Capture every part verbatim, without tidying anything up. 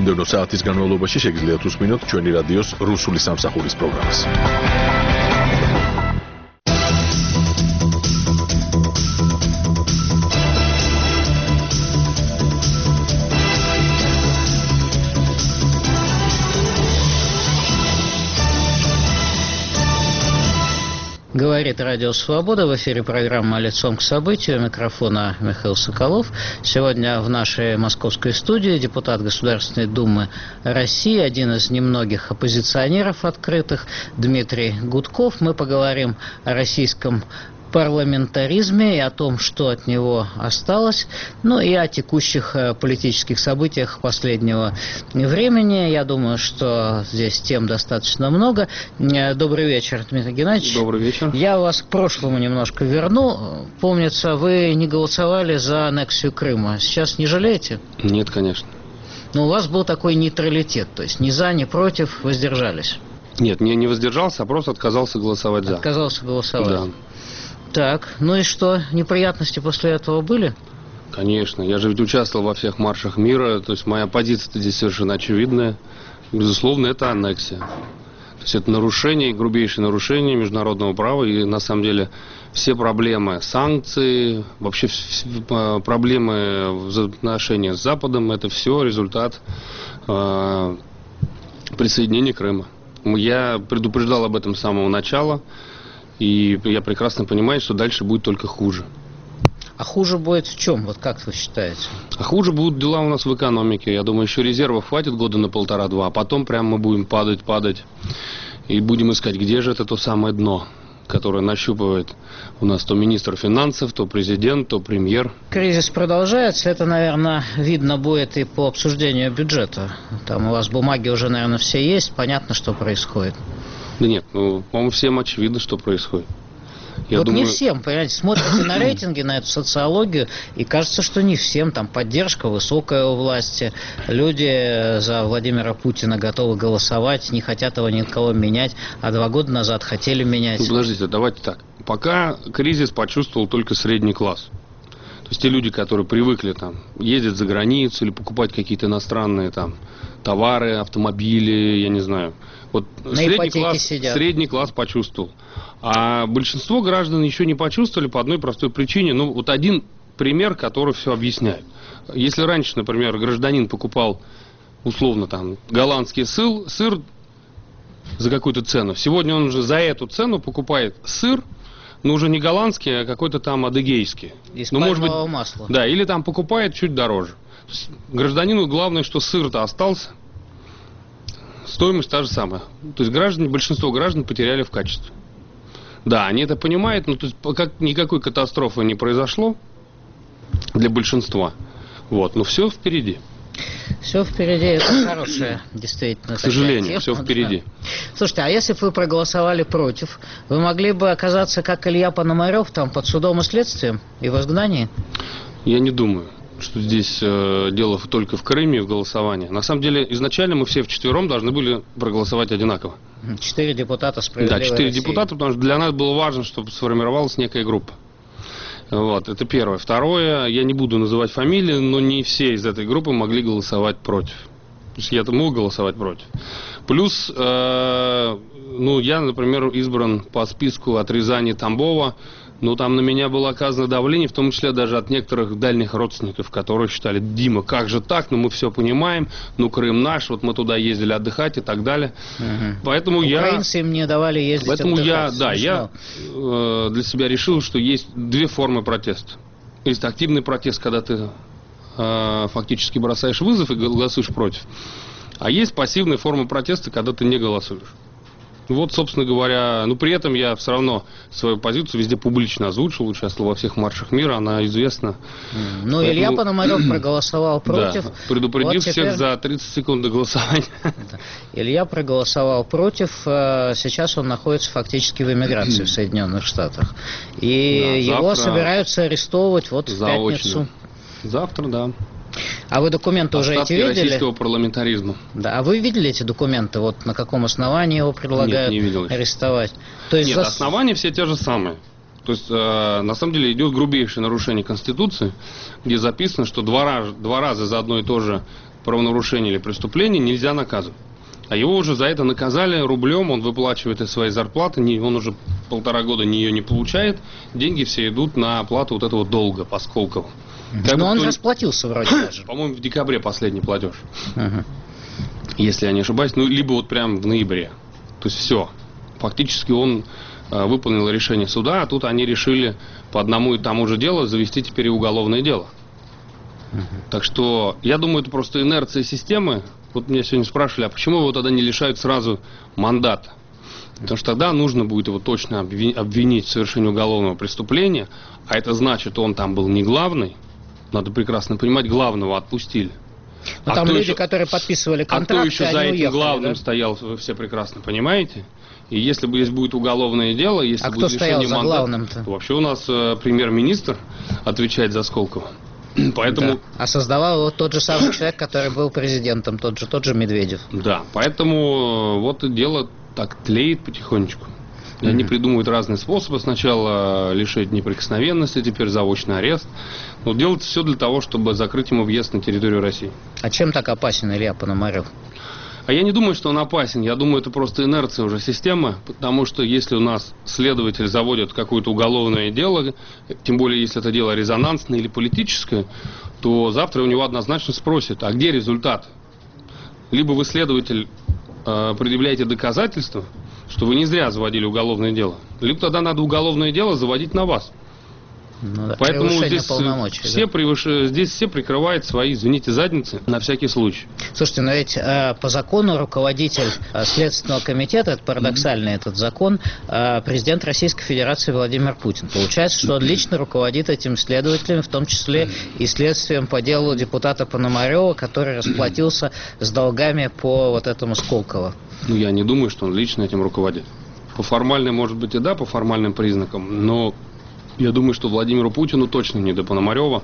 მომდევნო საათის განმავლობაში შეგიძლიათ უსმინოთ ჩვენი რადიოს რუსული სამსახურის პროგრამას. Говорит Радио Свобода, в эфире программа «Лицом к событию», у микрофона Михаил Соколов. Сегодня в нашей московской студии депутат Государственной Думы России, один из немногих оппозиционеров открытых, Дмитрий Гудков. Мы поговорим о российском парламентаризме и о том, что от него осталось, ну и о текущих политических событиях последнего времени. Я думаю, что здесь тем достаточно много. Добрый вечер, Дмитрий Геннадьевич. Добрый вечер. Я вас к прошлому немножко верну. Помнится, вы не голосовали за аннексию Крыма. Сейчас не жалеете? Нет, конечно. Но у вас был такой нейтралитет, то есть ни за, ни против, воздержались. Нет, не, не воздержался, а просто отказался голосовать за. Отказался голосовать. Да. Так, ну и что, неприятности после этого были? Конечно, я же ведь участвовал во всех маршах мира, то есть моя позиция здесь совершенно очевидная. Безусловно, это аннексия. То есть это нарушение, грубейшее нарушение международного права, и на самом деле все проблемы санкций, вообще все проблемы взаимоотношения с Западом, это все результат э, присоединения Крыма. Я предупреждал об этом с самого начала. И я прекрасно понимаю, что дальше будет только хуже. А хуже будет в чем? Вот как вы считаете? А хуже будут дела у нас в экономике. Я думаю, еще резервов хватит года на полтора-два. А потом прямо мы будем падать, падать. И будем искать, где же это то самое дно, которое нащупывает у нас то министр финансов, то президент, то премьер. Кризис продолжается. Это, наверное, видно будет и по обсуждению бюджета. Там у вас бумаги уже, наверное, все есть. Понятно, что происходит. Да нет, ну, по-моему, всем очевидно, что происходит. Я вот думаю... не всем, понимаете, смотрите на рейтинги, на эту социологию, и кажется, что не всем. Там поддержка высокая у власти, люди за Владимира Путина готовы голосовать, не хотят его ни от кого менять, а два года назад хотели менять. Ну, подождите, давайте так. Пока кризис почувствовал только средний класс. То есть те люди, которые привыкли там ездить за границу или покупать какие-то иностранные там товары, автомобили, я не знаю. Вот средний класс, средний класс почувствовал. А большинство граждан еще не почувствовали по одной простой причине. Ну, вот один пример, который все объясняет. Если раньше, например, гражданин покупал, условно, там, голландский сыр, сыр за какую-то цену, сегодня он уже за эту цену покупает сыр, но уже не голландский, а какой-то там адыгейский. Из ну, может быть, масла. Да, или там покупает чуть дороже. Гражданину главное, что сыр-то остался. Стоимость та же самая. То есть граждане, большинство граждан потеряли в качестве. Да, они это понимают, но то есть, как, никакой катастрофы не произошло для большинства. Вот, но все впереди. Все впереди, это хорошая, действительно. К сожалению, тема. все впереди. Слушайте, а если бы вы проголосовали против, вы могли бы оказаться, как Илья Пономарев, там под судом и следствием и в изгнании? Я не думаю, что здесь э, дело только в Крыме и в голосовании. На самом деле, изначально мы все вчетвером должны были проголосовать одинаково. Четыре депутата «Справедливой Да, четыре России». депутата, потому что для нас было важно, чтобы сформировалась некая группа. Вот, это первое. Второе, я не буду называть фамилии, но не все из этой группы могли голосовать против. То есть я-то мог голосовать против. Плюс, э, ну, я, например, избран по списку от Рязани Тамбова. Но там на меня было оказано давление, в том числе даже от некоторых дальних родственников, которые считали: Дима, как же так, ну мы все понимаем, ну Крым наш, вот мы туда ездили отдыхать и так далее. Угу. Поэтому Украинцы я... им не давали ездить Поэтому отдыхать. я, да, я э, для себя решил, что есть две формы протеста. Есть активный протест, когда ты э, фактически бросаешь вызов и голосуешь против. А есть пассивная форма протеста, когда ты не голосуешь. Вот, собственно говоря, ну при этом я все равно свою позицию везде публично озвучил, участвовал во всех маршах мира, она известна. Ну, Поэтому... Илья Пономарев проголосовал против. Да, предупредив вот теперь... всех за тридцать секунд до голосования. Илья проголосовал против, сейчас он находится фактически в эмиграции в Соединенных Штатах. И да, его завтра... собираются арестовывать вот в заочно. Пятницу. Завтра, да. А вы документы уже эти видели? Российского парламентаризма. Да, а вы видели эти документы? Вот на каком основании его предлагают Нет, не видел арестовать? То есть Нет, за... основания все те же самые. То есть, э, на самом деле, идет грубейшее нарушение Конституции, где записано, что два раза, два раза за одно и то же правонарушение или преступление, нельзя наказывать. А его уже за это наказали рублем, он выплачивает из своей зарплаты, он уже полтора года ее не получает, деньги все идут на оплату вот этого долга по Сколково. Как Но он кто... расплатился вроде даже. По-моему, в декабре последний платеж. Uh-huh. Если я не ошибаюсь, ну, либо вот прям в ноябре. То есть все. Фактически он э, выполнил решение суда, а тут они решили по одному и тому же делу завести теперь и уголовное дело. Uh-huh. Так что, я думаю, это просто инерция системы. Вот меня сегодня спрашивали, а почему его тогда не лишают сразу мандата? Потому что тогда нужно будет его точно обвинить в совершении уголовного преступления, а это значит, он там был не главный. Надо прекрасно понимать, главного отпустили. Но а там люди, еще, которые подписывали контракты, а кто еще за этим уехали, главным да? стоял, вы все прекрасно понимаете. И если бы здесь будет уголовное дело, если а будет кто стоял за мандата, главным-то? То вообще у нас э, премьер-министр отвечает за Сколково. Поэтому... Да. А создавал его тот же самый человек, который был президентом, тот же, тот же Медведев. Да, поэтому вот дело так тлеет потихонечку. И они придумывают разные способы. Сначала лишить неприкосновенности, теперь заочный арест. Но делается все для того, чтобы закрыть ему въезд на территорию России. А чем так опасен Илья Пономарев? А я не думаю, что он опасен. Я думаю, это просто инерция уже системы. Потому что если у нас следователь заводит какое-то уголовное дело, тем более если это дело резонансное или политическое, то завтра у него однозначно спросят, а где результат? Либо вы, следователь, предъявляете доказательства, что вы не зря заводили уголовное дело, либо тогда надо уголовное дело заводить на вас. Ну, да. Поэтому здесь все, да? превыш... здесь все прикрывают свои, извините, задницы на всякий случай. Слушайте, но ведь э, по закону руководитель э, Следственного комитета, это парадоксальный mm-hmm. этот закон, э, президент Российской Федерации Владимир Путин. Получается, что он лично руководит этим следователем, в том числе и следствием по делу депутата Пономарева, который расплатился с долгами по вот этому Сколково. Ну, я не думаю, что он лично этим руководит. По формальным, может быть, и да, по формальным признакам, но я думаю, что Владимиру Путину точно не до Пономарева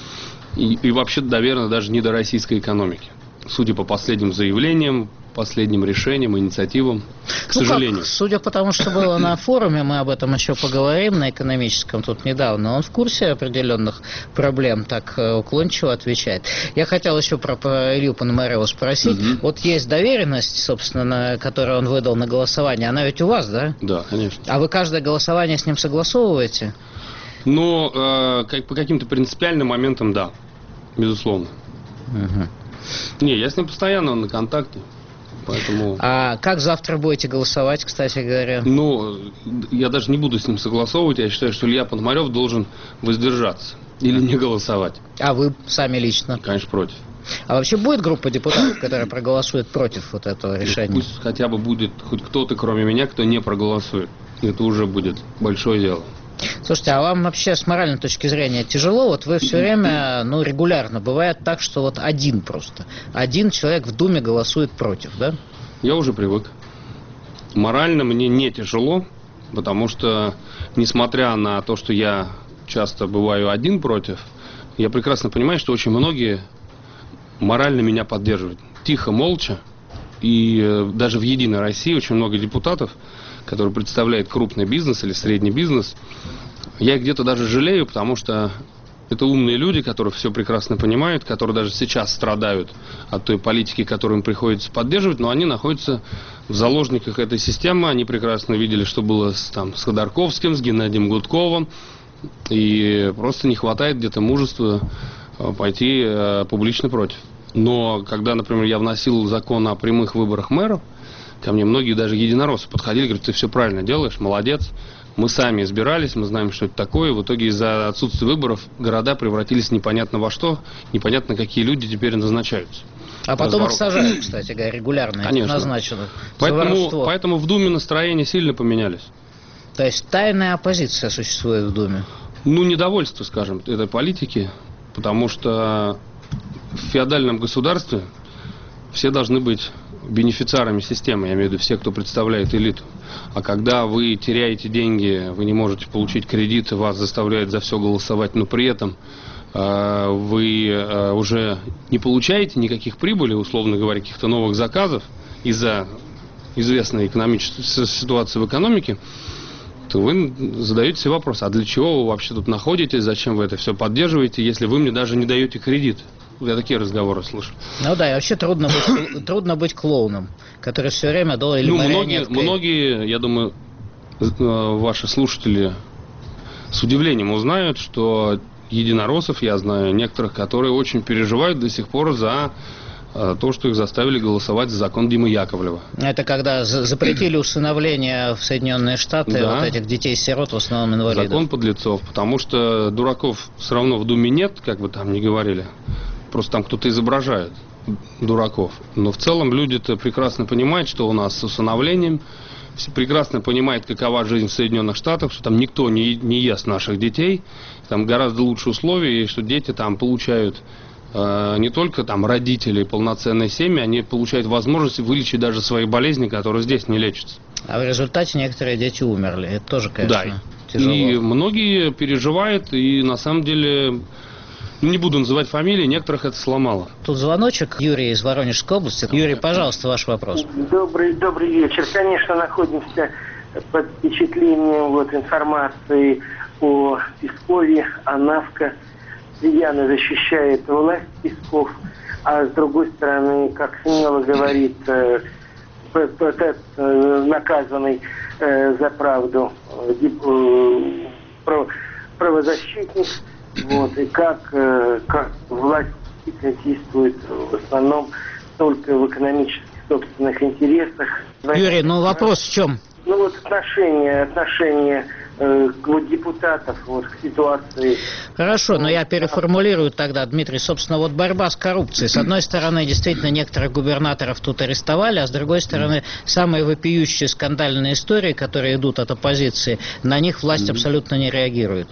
и, и вообще, наверное, даже не до российской экономики. Судя по последним заявлениям, последним решениям, инициативам, к ну сожалению. Как, судя по тому, что было на форуме, мы об этом еще поговорим, на экономическом тут недавно, он в курсе определенных проблем, так уклончиво отвечает. Я хотел еще про, про Илью Пономарева спросить. Угу. Вот есть доверенность, собственно, на, которую он выдал на голосование, она ведь у вас, да? Да, конечно. А вы каждое голосование с ним согласовываете? Ну, э, как, по каким-то принципиальным моментам, да, безусловно. Угу. Не, я с ним постоянно на контакте, поэтому... А как завтра будете голосовать, кстати говоря? Ну, я даже не буду с ним согласовывать, я считаю, что Илья Пономарев должен воздержаться или не голосовать. А вы сами лично? Конечно, против. А вообще будет группа депутатов, которая проголосует против вот этого решения? Пусть хотя бы будет хоть кто-то, кроме меня, кто не проголосует. Это уже будет большое дело. Слушайте, а вам вообще с моральной точки зрения тяжело? Вот вы все время, ну, регулярно, бывает так, что вот один просто, один человек в Думе голосует против, да? Я уже привык. Морально мне не тяжело, потому что, несмотря на то, что я часто бываю один против, я прекрасно понимаю, что очень многие морально меня поддерживают. Тихо, молча. И э, даже в «Единой России» очень много депутатов, которые представляют крупный бизнес или средний бизнес, я их где-то даже жалею, потому что это умные люди, которые все прекрасно понимают, которые даже сейчас страдают от той политики, которую им приходится поддерживать, но они находятся в заложниках этой системы, они прекрасно видели, что было с, там, с Ходорковским, с Геннадием Гудковым, и просто не хватает где-то мужества пойти э, публично против. Но когда, например, я вносил закон о прямых выборах мэров, ко мне многие даже единороссы подходили, говорят, ты все правильно делаешь, молодец. Мы сами избирались, мы знаем, что это такое. В итоге из-за отсутствия выборов города превратились непонятно во что, непонятно, какие люди теперь назначаются. А потом их сажают, кстати говоря, регулярно. Конечно. Назначено. Поэтому, поэтому в Думе настроения сильно поменялись. То есть тайная оппозиция существует в Думе? Ну, недовольство, скажем, этой политики, потому что в феодальном государстве все должны быть бенефициарами системы, я имею в виду все, кто представляет элиту. А когда вы теряете деньги, вы не можете получить кредиты, вас заставляют за все голосовать, но при этом э, вы э, уже не получаете никаких прибыли, условно говоря, каких-то новых заказов из-за известной экономической ситуации в экономике, то вы задаете себе вопрос, а для чего вы вообще тут находитесь, зачем вы это все поддерживаете, если вы мне даже не даете кредит? Я такие разговоры слышу. Ну да, и вообще трудно быть, трудно быть клоуном, который все время должен... Ну, многие, многие, я думаю, ваши слушатели с удивлением узнают, что единороссов я знаю, некоторых, которые очень переживают до сих пор за то, что их заставили голосовать за закон Димы Яковлева. Это когда запретили усыновление в Соединенные Штаты, да, вот этих детей-сирот, в основном инвалидов. Закон подлецов, потому что дураков все равно в Думе нет, как бы там ни говорили. Просто там кто-то изображает дураков. Но в целом люди-то прекрасно понимают, что у нас с усыновлением, все прекрасно понимают, какова жизнь в Соединенных Штатах, что там никто не, не ест наших детей, там гораздо лучше условия, и что дети там получают э, не только там родители, полноценные семьи, они получают возможность вылечить даже свои болезни, которые здесь не лечатся. А в результате некоторые дети умерли. Это тоже, конечно, да. тяжело. И многие переживают, и на самом деле... Не буду называть фамилии, некоторых это сломало. Тут звоночек. Юрий из Воронежской области. Юрий, пожалуйста, ваш вопрос. Добрый, добрый вечер. Конечно, находимся под впечатлением вот, информации о Пескове, о Навко. Рьяно защищает власть Песков, а с другой стороны, как смело говорит э, э, наказанный э, за правду э, правозащитник, вот, и как, э, как власть действует в основном только в экономических собственных интересах. Юрий, ну вопрос в чем? Ну вот отношение, отношение э, вот, депутатов вот, к ситуации. Хорошо, но я переформулирую тогда, Дмитрий. Собственно, вот борьба с коррупцией. С одной стороны, действительно, некоторых губернаторов тут арестовали, а с другой стороны, самые вопиющие скандальные истории, которые идут от оппозиции, на них власть абсолютно не реагирует.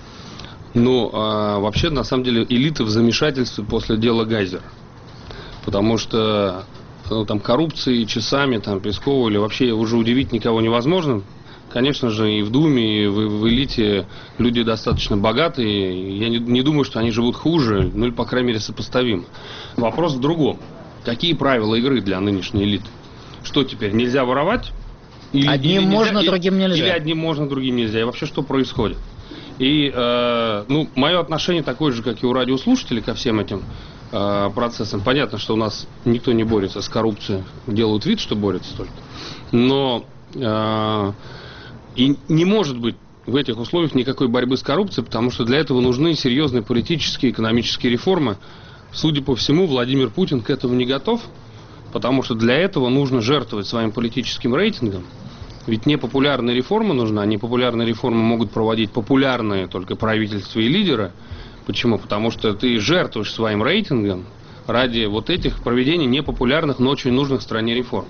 Ну, а, вообще, на самом деле, элита в замешательстве после дела Гайзера. Потому что ну, там коррупции часами, там, Пескова или вообще уже удивить никого невозможно. Конечно же, и в Думе, и в, в элите люди достаточно богатые. Я не, не думаю, что они живут хуже, ну или, по крайней мере, сопоставимо. Вопрос в другом. Какие правила игры для нынешней элиты? Что теперь, нельзя воровать? Или, одним или можно, нельзя, другим нельзя. Или одним можно, другим нельзя. И вообще, что происходит? И, э, ну, мое отношение такое же, как и у радиослушателей ко всем этим э, процессам. Понятно, что у нас никто не борется с коррупцией, делают вид, что борются только. Но э, и не может быть в этих условиях никакой борьбы с коррупцией, потому что для этого нужны серьезные политические и экономические реформы. Судя по всему, Владимир Путин к этому не готов, потому что для этого нужно жертвовать своим политическим рейтингом. Ведь непопулярная реформа нужна, непопулярные реформы могут проводить популярные только правительства и лидеры. Почему? Потому что ты жертвуешь своим рейтингом ради вот этих проведений непопулярных, но очень нужных стране реформ.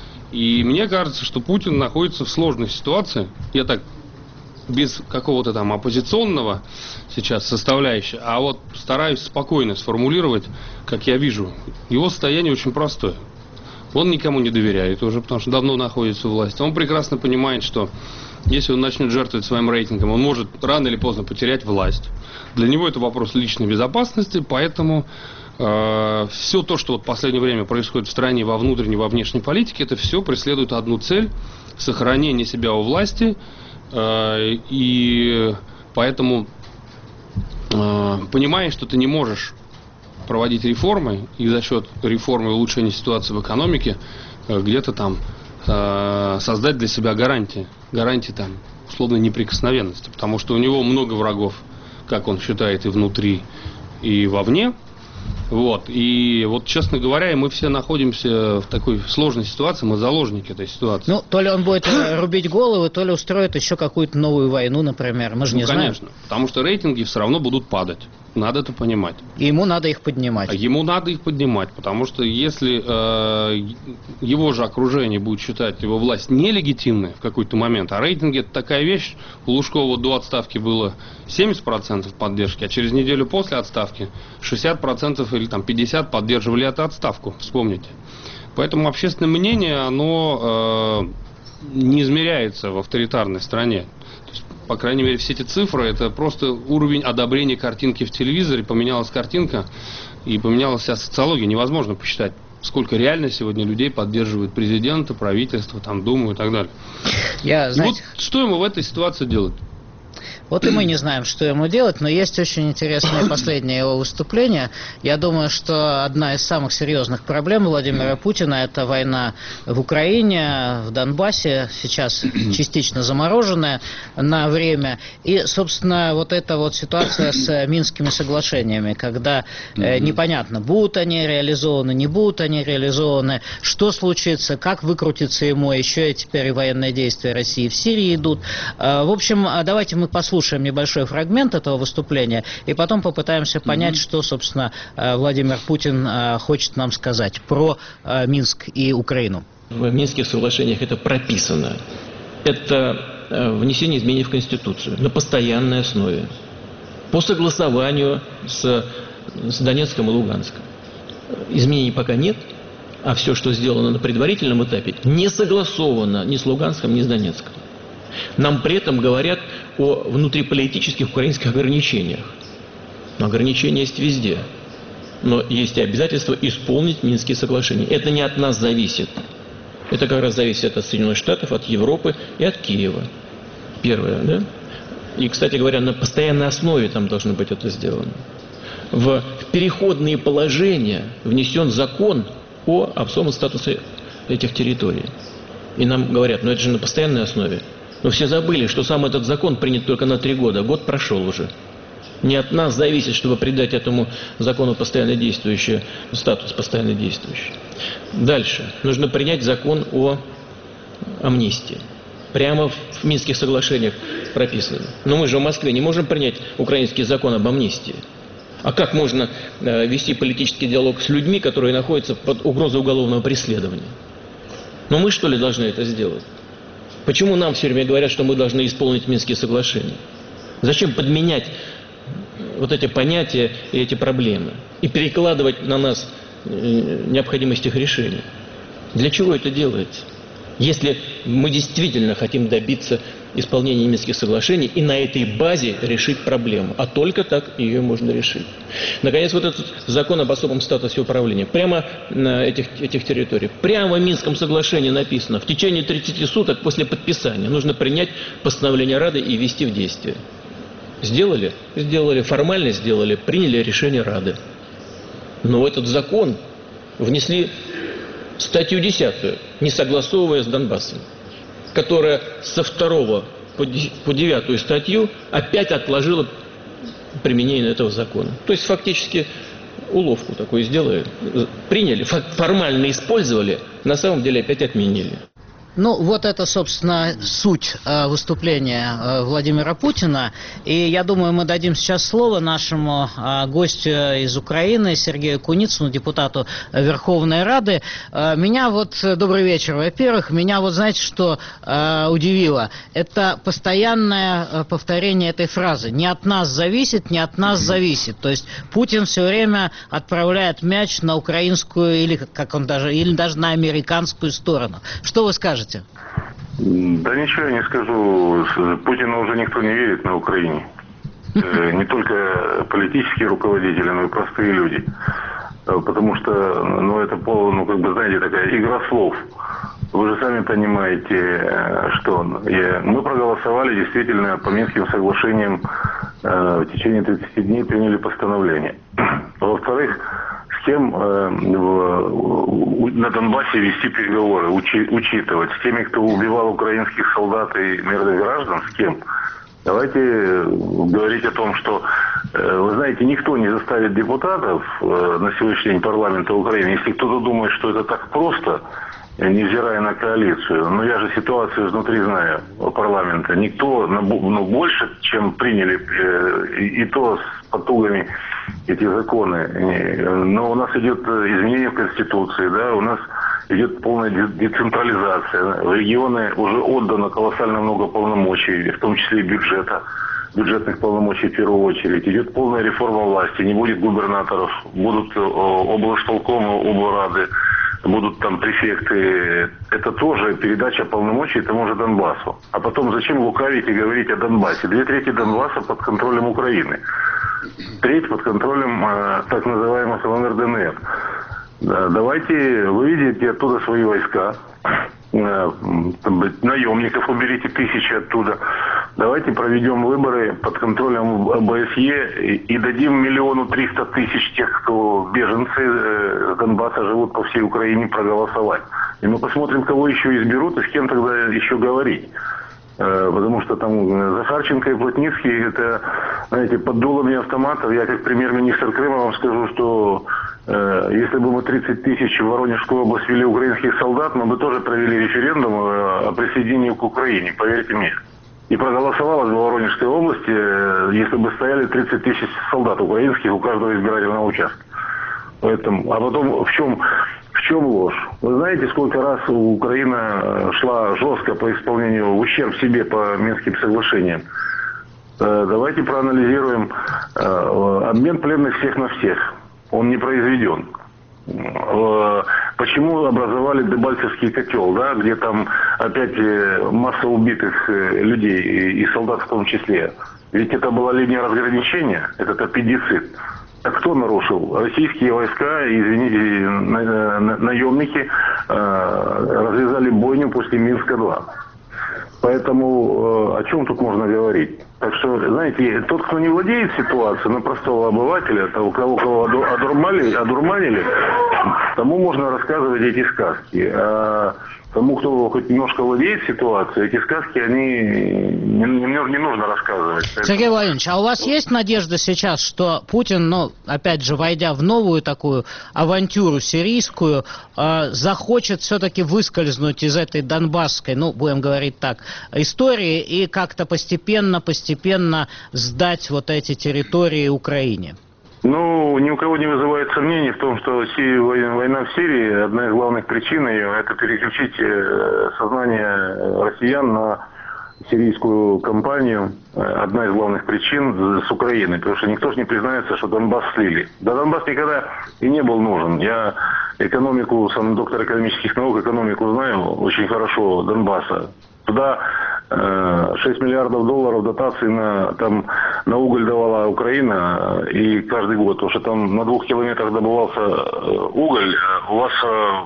И мне кажется, что Путин находится в сложной ситуации. Я так, без какого-то там оппозиционного сейчас составляющего, а вот стараюсь спокойно сформулировать, как я вижу. Его состояние очень простое. Он никому не доверяет уже, потому что давно находится у власти. Он прекрасно понимает, что если он начнет жертвовать своим рейтингом, он может рано или поздно потерять власть. Для него это вопрос личной безопасности, поэтому э, все то, что вот в последнее время происходит в стране во внутренней, во внешней политике, это все преследует одну цель – сохранение себя у власти. Э, и поэтому, э, понимая, что ты не можешь проводить реформы, и за счет реформы и улучшения ситуации в экономике где-то там э, создать для себя гарантии, гарантии там условной неприкосновенности, потому что у него много врагов, как он считает, и внутри, и вовне. Вот. И вот, честно говоря, мы все находимся в такой сложной ситуации, мы заложники этой ситуации. Ну, то ли он будет рубить головы, то ли устроит еще какую-то новую войну, например, мы же ну, не конечно, знаем. Потому что рейтинги все равно будут падать. Надо это понимать. И ему надо их поднимать. А ему надо их поднимать, потому что если э, его же окружение будет считать его власть нелегитимной в какой-то момент, а рейтинги это такая вещь, у Лужкова до отставки было семьдесят процентов поддержки, а через неделю после отставки шестьдесят процентов или там пятьдесят процентов поддерживали эту отставку, вспомните. Поэтому общественное мнение, оно э, не измеряется в авторитарной стране. По крайней мере, все эти цифры, это просто уровень одобрения картинки в телевизоре. Поменялась картинка и поменялась вся социология. Невозможно посчитать, сколько реально сегодня людей поддерживают президента, правительство, там, Думу и так далее. Я, знаете... Вот что ему в этой ситуации делать? Вот и мы не знаем, что ему делать, но есть очень интересное последнее его выступление. Я думаю, что одна из самых серьезных проблем Владимира Путина – это война в Украине, в Донбассе, сейчас частично замороженная на время. И, собственно, вот эта вот ситуация с Минскими соглашениями, когда э, непонятно, будут они реализованы, не будут они реализованы, что случится, как выкрутится ему, еще и теперь и военные действия России в Сирии идут. Э, в общем, давайте мы послушаем небольшой фрагмент этого выступления и потом попытаемся понять, mm-hmm. что, собственно, Владимир Путин хочет нам сказать про Минск и Украину. В Минских соглашениях это прописано. Это внесение изменений в Конституцию на постоянной основе, по согласованию с, с Донецком и Луганском. Изменений пока нет, а все, что сделано на предварительном этапе, не согласовано ни с Луганском, ни с Донецком. Нам при этом говорят о внутриполитических украинских ограничениях. Но ограничения есть везде. Но есть и обязательство исполнить Минские соглашения. Это не от нас зависит. Это как раз зависит от Соединенных Штатов, от Европы и от Киева. Первое, да? И, кстати говоря, на постоянной основе там должно быть это сделано. В переходные положения внесен закон о особом статусе этих территорий. И нам говорят, ну это же на постоянной основе. Но все забыли, что сам этот закон принят только на три года. Год прошел уже. Не от нас зависит, чтобы придать этому закону постоянно действующий статус, постоянно действующий. Дальше. Нужно принять закон о амнистии. Прямо в Минских соглашениях прописано. Но мы же в Москве не можем принять украинский закон об амнистии. А как можно э, вести политический диалог с людьми, которые находятся под угрозой уголовного преследования? Но мы, что ли, должны это сделать? Почему нам все время говорят, что мы должны исполнить Минские соглашения? Зачем подменять вот эти понятия и эти проблемы и перекладывать на нас необходимость их решения? Для чего это делается? Если мы действительно хотим добиться исполнения Минских соглашений и на этой базе решить проблему, а только так ее можно решить. Наконец, вот этот закон об особом статусе управления, прямо на этих, этих территориях, прямо в Минском соглашении написано, в течение тридцати суток после подписания нужно принять постановление Рады и ввести в действие. Сделали? Сделали. Формально сделали. Приняли решение Рады. Но в этот закон внесли статью десятую, не согласовывая с Донбассом, которая со второго по девятую статью опять отложила применение этого закона. То есть фактически уловку такую сделали. Приняли, формально использовали, на самом деле опять отменили. Ну, вот это, собственно, суть э, выступления э, Владимира Путина. И я думаю, мы дадим сейчас слово нашему э, гостю из Украины, Сергею Куницыну, депутату Верховной Рады. Э, меня вот, добрый вечер, во-первых, меня вот, знаете, что э, удивило? Это постоянное э, повторение этой фразы. Не от нас зависит, не от нас зависит. То есть Путин все время отправляет мяч на украинскую или, как он даже, или даже на американскую сторону. Что вы скажете? Да ничего я не скажу. Путину уже никто не верит на Украине. Не только политические руководители, но и простые люди. Потому что, ну, это, ну, как бы, знаете, такая игра слов. Вы же сами понимаете, что мы проголосовали действительно по Минским соглашениям, в течение тридцати дней приняли постановление. Во-вторых, с кем э, в, на Донбассе вести переговоры, учи, учитывать, с теми, кто убивал украинских солдат и мирных граждан, с кем? Давайте говорить о том, что, э, вы знаете, никто не заставит депутатов э, на сегодняшний день парламента Украины, если кто-то думает, что это так просто, невзирая на коалицию. Но я же ситуацию изнутри знаю парламента. Никто, ну, больше, чем приняли, и, и то с потугами эти законы. Но у нас идет изменение в Конституции, да, у нас идет полная децентрализация. В регионы уже отдано колоссально много полномочий, в том числе и бюджета, бюджетных полномочий в первую очередь. Идет полная реформа власти, не будет губернаторов, будут облсполкомы, облрады, будут там префекты. Это тоже передача полномочий тому же Донбассу. А потом зачем лукавить и говорить о Донбассе? Две трети Донбасса под контролем Украины. Треть под контролем э, так называемых ЛНР ДНР. Да, давайте выведите оттуда свои войска. Э, наемников уберите тысячи оттуда. Давайте проведем выборы под контролем ОБСЕ и дадим миллиону триста тысяч тех, кто беженцы с Донбасса живут по всей Украине, проголосовать. И мы посмотрим, кого еще изберут и с кем тогда еще говорить. Потому что там Захарченко и Плотницкий, это, знаете, под дулами автоматов. Я как премьер-министр Крыма вам скажу, что э, если бы мы тридцать тысяч в Воронежскую область ввели украинских солдат, мы бы тоже провели референдум о присоединении к Украине, поверьте мне. И проголосовалось в Воронежской области, э, если бы стояли тридцать тысяч солдат украинских у каждого избирательного участка. Поэтому, а потом в чем... В чем ложь? Вы знаете, сколько раз Украина шла жестко по исполнению, в ущерб себе по Минским соглашениям? Давайте проанализируем обмен пленных всех на всех. Он не произведен. Почему образовали Дебальцевский котел, да, где там опять масса убитых людей и солдат в том числе? Ведь это была линия разграничения, этот аппендицит. А кто нарушил? Российские войска, извините, на, на, наемники э, развязали бойню после Минска-два. Поэтому э, о чем тут можно говорить? Так что, знаете, тот, кто не владеет ситуацией, на простого обывателя, того, кого, кого одурманили, одурманили, тому можно рассказывать эти сказки. А тому, кто хоть немножко владеет ситуацией, эти сказки, они не, не, не нужно рассказывать. Сергей Владимирович, а у вас есть надежда сейчас, что Путин, ну, опять же, войдя в новую такую авантюру сирийскую, э, захочет все-таки выскользнуть из этой донбасской, ну, будем говорить так, истории и как-то постепенно, постепенно сдать вот эти территории Украине? Ну, ни у кого не вызывает сомнений в том, что война в Сирии, одна из главных причин ее, это переключить сознание россиян на сирийскую кампанию. Одна из главных причин с Украины, потому что никто же не признается, что Донбасс слили. Да Донбасс никогда и не был нужен. Я экономику, сам доктор экономических наук, экономику знаю очень хорошо Донбасса. Туда шесть миллиардов долларов дотаций на, там, на уголь давала Украина, и каждый год, потому что там на двух километрах добывался уголь, у вас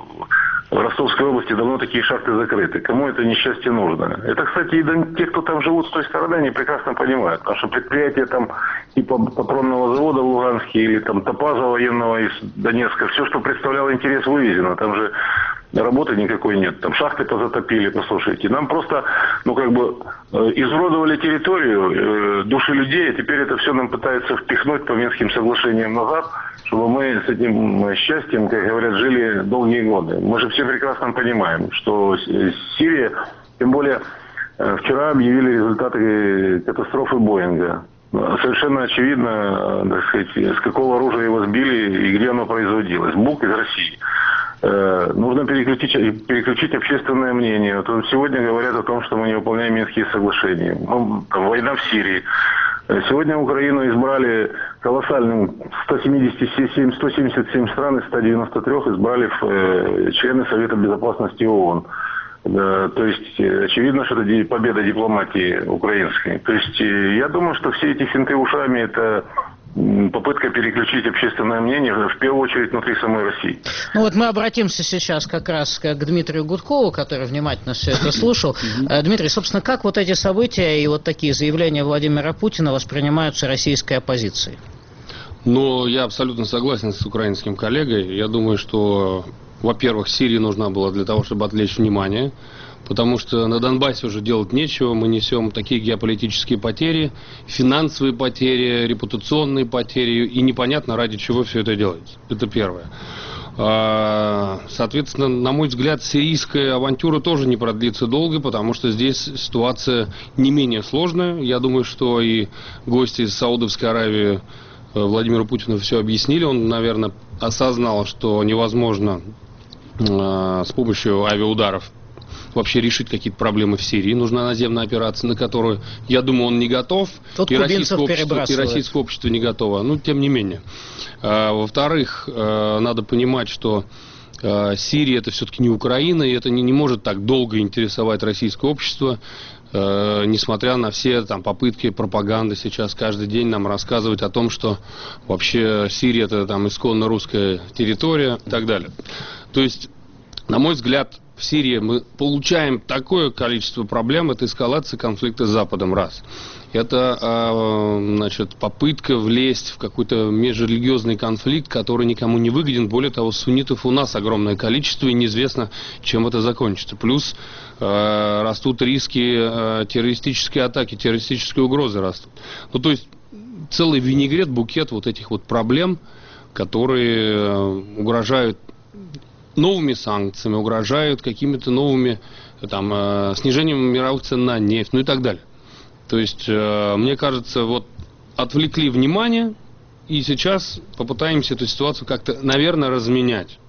в Ростовской области давно такие шахты закрыты. Кому это несчастье нужно? Это, кстати, и те, кто там живут с той стороны, они прекрасно понимают, потому что предприятия там типа патронного завода в Луганске или там Топаза военного из Донецка, все, что представляло интерес, вывезено. Там же работы никакой нет, там шахты позатопили, послушайте. Нам просто, ну как бы, э, изуродовали территорию, э, души людей, а теперь это все нам пытаются впихнуть по Минским соглашениям назад, чтобы мы с этим счастьем, как говорят, жили долгие годы. Мы же все прекрасно понимаем, что Сирия, тем более э, вчера объявили результаты катастрофы Боинга. Совершенно очевидно, так сказать, с какого оружия его сбили и где оно производилось. Бук из России. Э, нужно переключить, переключить общественное мнение. Вот сегодня говорят о том, что мы не выполняем Минские соглашения. Ну, там, война в Сирии. Сегодня Украину избрали колоссальным, сто семьдесят семь, сто семьдесят семь стран из ста девяноста трёх избрали в э, члены Совета Безопасности ООН. Да, то есть очевидно, что это победа дипломатии украинской. То есть я думаю, что все эти финты ушами — это попытка переключить общественное мнение, в первую очередь, внутри самой России. Ну вот мы обратимся сейчас как раз к Дмитрию Гудкову, который внимательно все это слушал. Дмитрий, собственно, как вот эти события и вот такие заявления Владимира Путина воспринимаются российской оппозицией? Ну, я абсолютно согласен с украинским коллегой. Я думаю, что, во-первых, Сирия нужна была для того, чтобы отвлечь внимание. Потому что на Донбассе уже делать нечего, мы несем такие геополитические потери, финансовые потери, репутационные потери, и непонятно, ради чего все это делается. Это первое. Соответственно, на мой взгляд, сирийская авантюра тоже не продлится долго, потому что здесь ситуация не менее сложная. Я думаю, что и гости из Саудовской Аравии Владимиру Путину все объяснили. Он, наверное, осознал, что невозможно с помощью авиаударов вообще решить какие-то проблемы в Сирии. Нужна наземная операция, на которую, я думаю, он не готов. Тут и российское общество, и российское общество не готово. Ну, тем не менее. А, во-вторых, а, надо понимать, что а, Сирия — это все-таки не Украина, и это не, не может так долго интересовать российское общество, а, несмотря на все там попытки пропаганды сейчас каждый день нам рассказывать о том, что вообще Сирия — это там исконно русская территория и так далее. То есть, на мой взгляд, в Сирии мы получаем такое количество проблем, это эскалация конфликта с Западом, раз. Это, э, значит, попытка влезть в какой-то межрелигиозный конфликт, который никому не выгоден. Более того, суннитов у нас огромное количество, и неизвестно, чем это закончится. Плюс э, растут риски э, террористической атаки, террористические угрозы растут. Ну, то есть, целый винегрет, букет вот этих вот проблем, которые э, угрожают новыми санкциями, угрожают какими-то новыми, там, э, снижением мировых цен на нефть, ну и так далее. То есть, э, мне кажется, вот отвлекли внимание, и сейчас попытаемся эту ситуацию как-то, наверное, разменять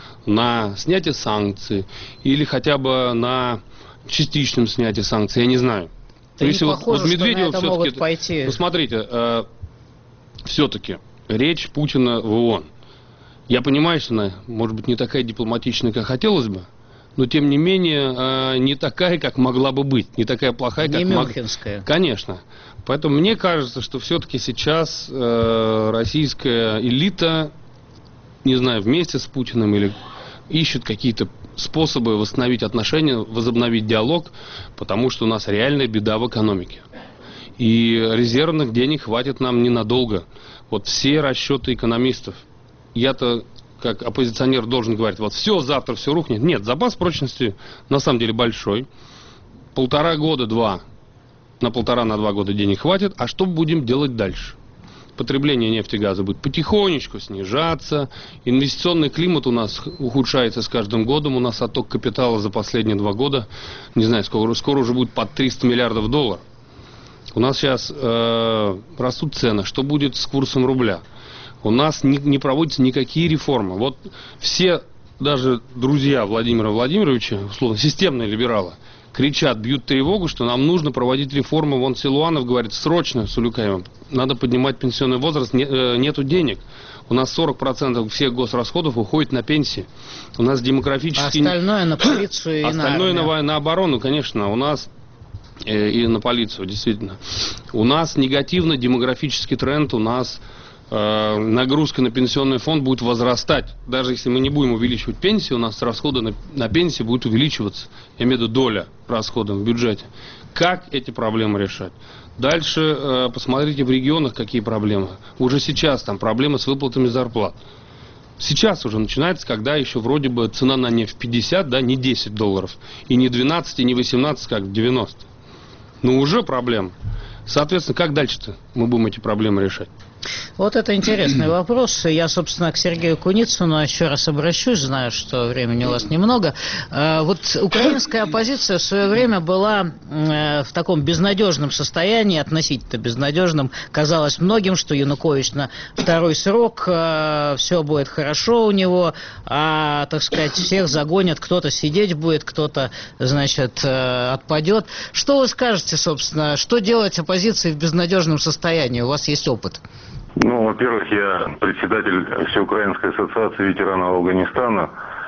на снятие санкций или хотя бы на частичном снятии санкций, я не знаю. Да если не вот, похоже, вот Медведев что на это могут пойти. Ну, смотрите, э, все-таки речь Путина в ООН. Я понимаю, что она, может быть, не такая дипломатичная, как хотелось бы, но, тем не менее, э, не такая, как могла бы быть. Не такая плохая, не как могла. мюнхенская. Конечно. Поэтому мне кажется, что все-таки сейчас э, российская элита, не знаю, вместе с Путиным или ищет какие-то способы восстановить отношения, возобновить диалог, потому что у нас реальная беда в экономике. И резервных денег хватит нам ненадолго. Вот все расчеты экономистов. Я-то, как оппозиционер, должен говорить, вот все, завтра все рухнет. Нет, запас прочности на самом деле большой. Полтора года, два. На полтора, на два года денег хватит. А что будем делать дальше? Потребление нефти и газа будет потихонечку снижаться. Инвестиционный климат у нас ухудшается с каждым годом. У нас отток капитала за последние два года, не знаю, скоро, скоро уже будет под триста миллиардов долларов. У нас сейчас э, растут цены. Что будет с курсом рубля? У нас не, не проводятся никакие реформы. Вот все, даже друзья Владимира Владимировича, условно, системные либералы, кричат, бьют тревогу, что нам нужно проводить реформы. Вон Силуанов говорит, срочно с Улюкаевым, надо поднимать пенсионный возраст, не, э, нету денег. У нас сорок процентов всех госрасходов уходит на пенсии. У нас демографически... А остальное на полицию и остальное на на, на оборону, конечно. У нас... Э, и на полицию, действительно. У нас негативный демографический тренд, у нас... нагрузка на пенсионный фонд будет возрастать. Даже если мы не будем увеличивать пенсии, у нас расходы на, на пенсии будут увеличиваться. Я имею в виду доля расходов в бюджете. Как эти проблемы решать? Дальше э, посмотрите в регионах, какие проблемы. Уже сейчас там проблемы с выплатами зарплат. Сейчас уже начинается, когда еще вроде бы цена на нефть пятьдесят, да, не десять долларов. И не двенадцать, и не восемнадцать, как в девяностые. Но уже проблема. Соответственно, как дальше-то мы будем эти проблемы решать? Вот это интересный вопрос. Я, собственно, к Сергею Куницыну еще раз обращусь, знаю, что времени у вас немного. Вот украинская оппозиция в свое время была в таком безнадежном состоянии, относительно безнадежном. Казалось многим, что Янукович на второй срок, все будет хорошо у него, а, так сказать, всех загонят, кто-то сидеть будет, кто-то, значит, отпадет. Что вы скажете, собственно, что делать оппозиции в безнадежном состоянии? У вас есть опыт. Ну, во-первых, я председатель Всеукраинской ассоциации ветеранов Афганистана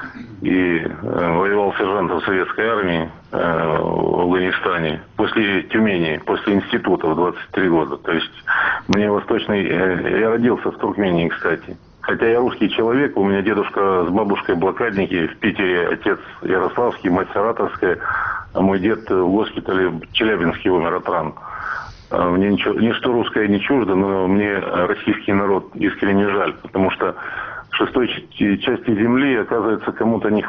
и э, воевал сержантом советской армии э, в Афганистане после Тюмени, после института в двадцать три года. То есть мне восточный... Э, я родился в Туркмении, кстати. Хотя я русский человек, у меня дедушка с бабушкой блокадники в Питере, отец ярославский, мать саратовская, а мой дед в госпитале в Челябинске умер от ран. Мне ничего, ничто русское не чуждо, но мне российский народ искренне жаль, потому что шестой части земли, оказывается, кому-то не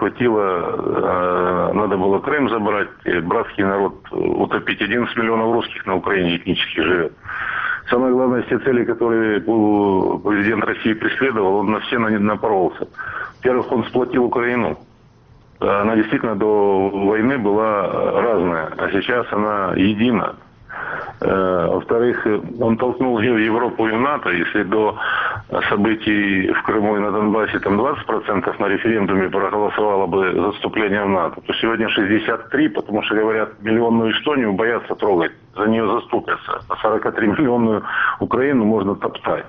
хватило, надо было Крым забрать, братский народ утопить. одиннадцать миллионов русских на Украине этнически живет. Самое главное, все цели, которые президент России преследовал, он на все напоролся. Во-первых, он сплотил Украину. Она действительно до войны была разная, а сейчас она едина. Во-вторых, он толкнул в Европу и в НАТО. Если до событий в Крыму и на Донбассе там двадцать процентов на референдуме проголосовало бы за вступление в НАТО, то сегодня шестьдесят три процента, потому что, говорят, миллионную Эстонию боятся трогать, за нее заступятся, а сорок три миллионную Украину можно топтать.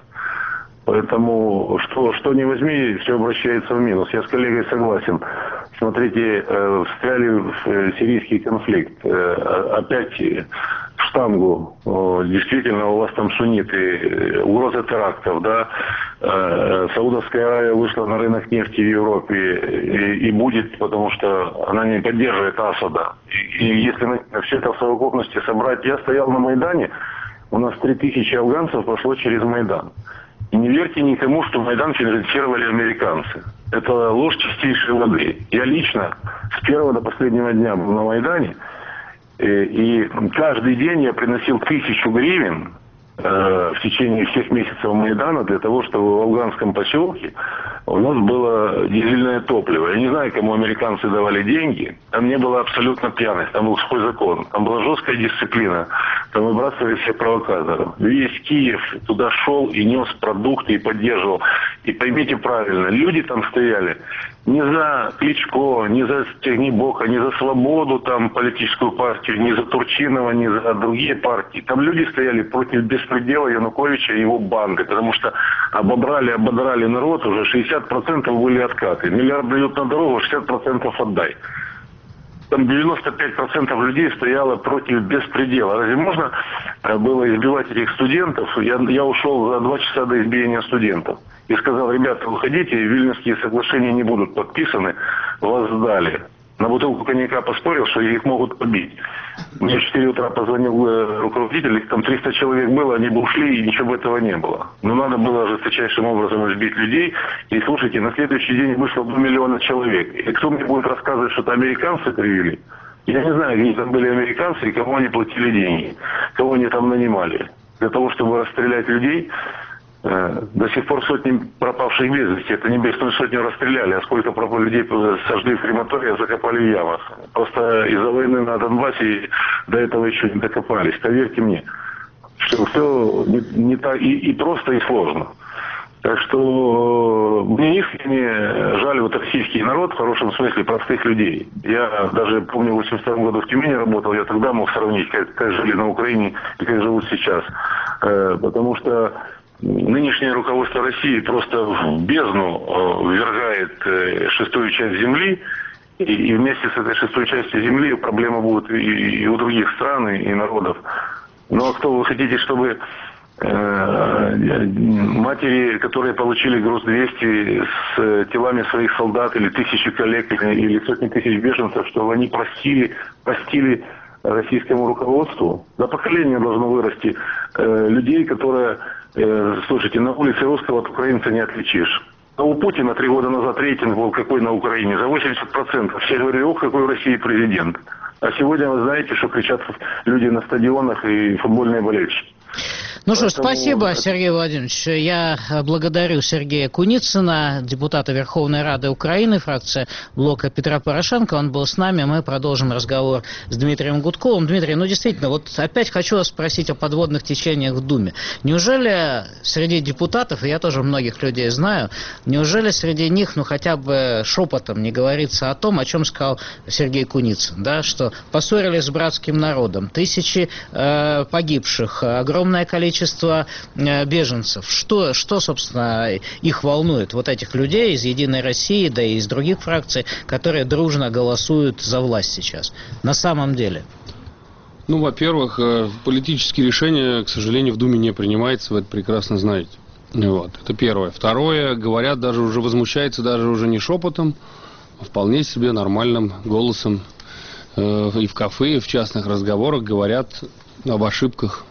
Поэтому что, что не возьми, все обращается в минус. Я с коллегой согласен. Смотрите, э, встряли в сирийский конфликт. Э, опять в штангу. Э, действительно, у вас там сунниты, угроза терактов, да. Э, Саудовская Аравия вышла на рынок нефти в Европе и, и будет, потому что она не поддерживает Асада. И, и если на все это в совокупности собрать, я стоял на Майдане, у нас три тысячи афганцев прошло через Майдан. И не верьте никому, что Майдан финансировали американцы. Это ложь чистейшей воды. Я лично с первого до последнего дня был на Майдане, и, и каждый день я приносил тысячу гривен э, в течение всех месяцев Майдана для того, чтобы в афганском поселке у нас было дизельное топливо. Я не знаю, кому американцы давали деньги. Там не было абсолютно пьяных. Там был свой закон. Там была жесткая дисциплина. Там выбрасывали всех провокаторов. Весь Киев туда шел и нес продукты, и поддерживал. И поймите правильно, люди там стояли не за Кличко, не за Стегнебока, не за Свободу, там, политическую партию, не за Турчинова, не за другие партии. Там люди стояли против беспредела Януковича и его банды, потому что обобрали, ободрали народ, уже шестьдесят процентов были откаты. Миллиард дают на дорогу, шестьдесят процентов отдай. Там девяносто пять процентов людей стояло против беспредела. Разве можно было избивать этих студентов? Я, я ушел за два часа до избиения студентов. И сказал: ребята, уходите, Вильнюсские соглашения не будут подписаны, вас сдали. На бутылку коньяка поспорил, что их могут побить. Мне в четыре утра позвонил руководитель, их там триста человек было, они бы ушли, и ничего бы этого не было. Но надо было жесточайшим образом избить людей. И слушайте, на следующий день вышло два миллиона человек. И кто мне будет рассказывать, что это американцы привели? Я не знаю, где там были американцы и кому они платили деньги, кого они там нанимали. Для того, чтобы расстрелять людей. До сих пор сотни пропавших без вести. Это небесную сотню расстреляли, а сколько пропало людей сожгли в крематории, а закопали в ямах. Просто из-за войны на Донбассе до этого еще не докопались. Поверьте мне, что все не, не так и, и просто, и сложно. Так что мне искренне жаль вот российский народ, в хорошем смысле, простых людей. Я даже помню, в восемьдесят втором году в Тюмени работал, я тогда мог сравнить, как, как жили на Украине и как живут сейчас. Потому что нынешнее руководство России просто в бездну ввергает шестую часть земли, и вместе с этой шестой частью земли проблема будет и у других стран, и народов. Ну а кто вы хотите, чтобы э, матери, которые получили груз двести с телами своих солдат, или тысячи коллег, или, или сотни тысяч беженцев, чтобы они простили, простили российскому руководству? За поколение должно вырасти э, людей, которые... Слушайте, на улице русского от украинца не отличишь. А у Путина три года назад рейтинг был какой на Украине? За восемьдесят процентов. Все говорили: ох, какой в России президент. А сегодня вы знаете, что кричат люди на стадионах и футбольные болельщики. Ну что ж, спасибо, Сергей Владимирович. Я благодарю Сергея Куницына, депутата Верховной Рады Украины, фракция блока Петра Порошенко. Он был с нами. Мы продолжим разговор с Дмитрием Гудковым. Дмитрий, ну действительно, вот опять хочу вас спросить о подводных течениях в Думе. Неужели среди депутатов, и я тоже многих людей знаю, неужели среди них, ну хотя бы шепотом не говорится о том, о чем сказал Сергей Куницын, да, что поссорились с братским народом, тысячи э, погибших, огромное количество количество беженцев. Что, что, собственно, их волнует? Вот этих людей из «Единой России», да и из других фракций, которые дружно голосуют за власть сейчас. На самом деле. Ну, во-первых, политические решения, к сожалению, в Думе не принимаются, вы это прекрасно знаете. Вот. Это первое. Второе, говорят, даже уже возмущаются, даже уже не шепотом, а вполне себе нормальным голосом. И в кафе, и в частных разговорах говорят об ошибках.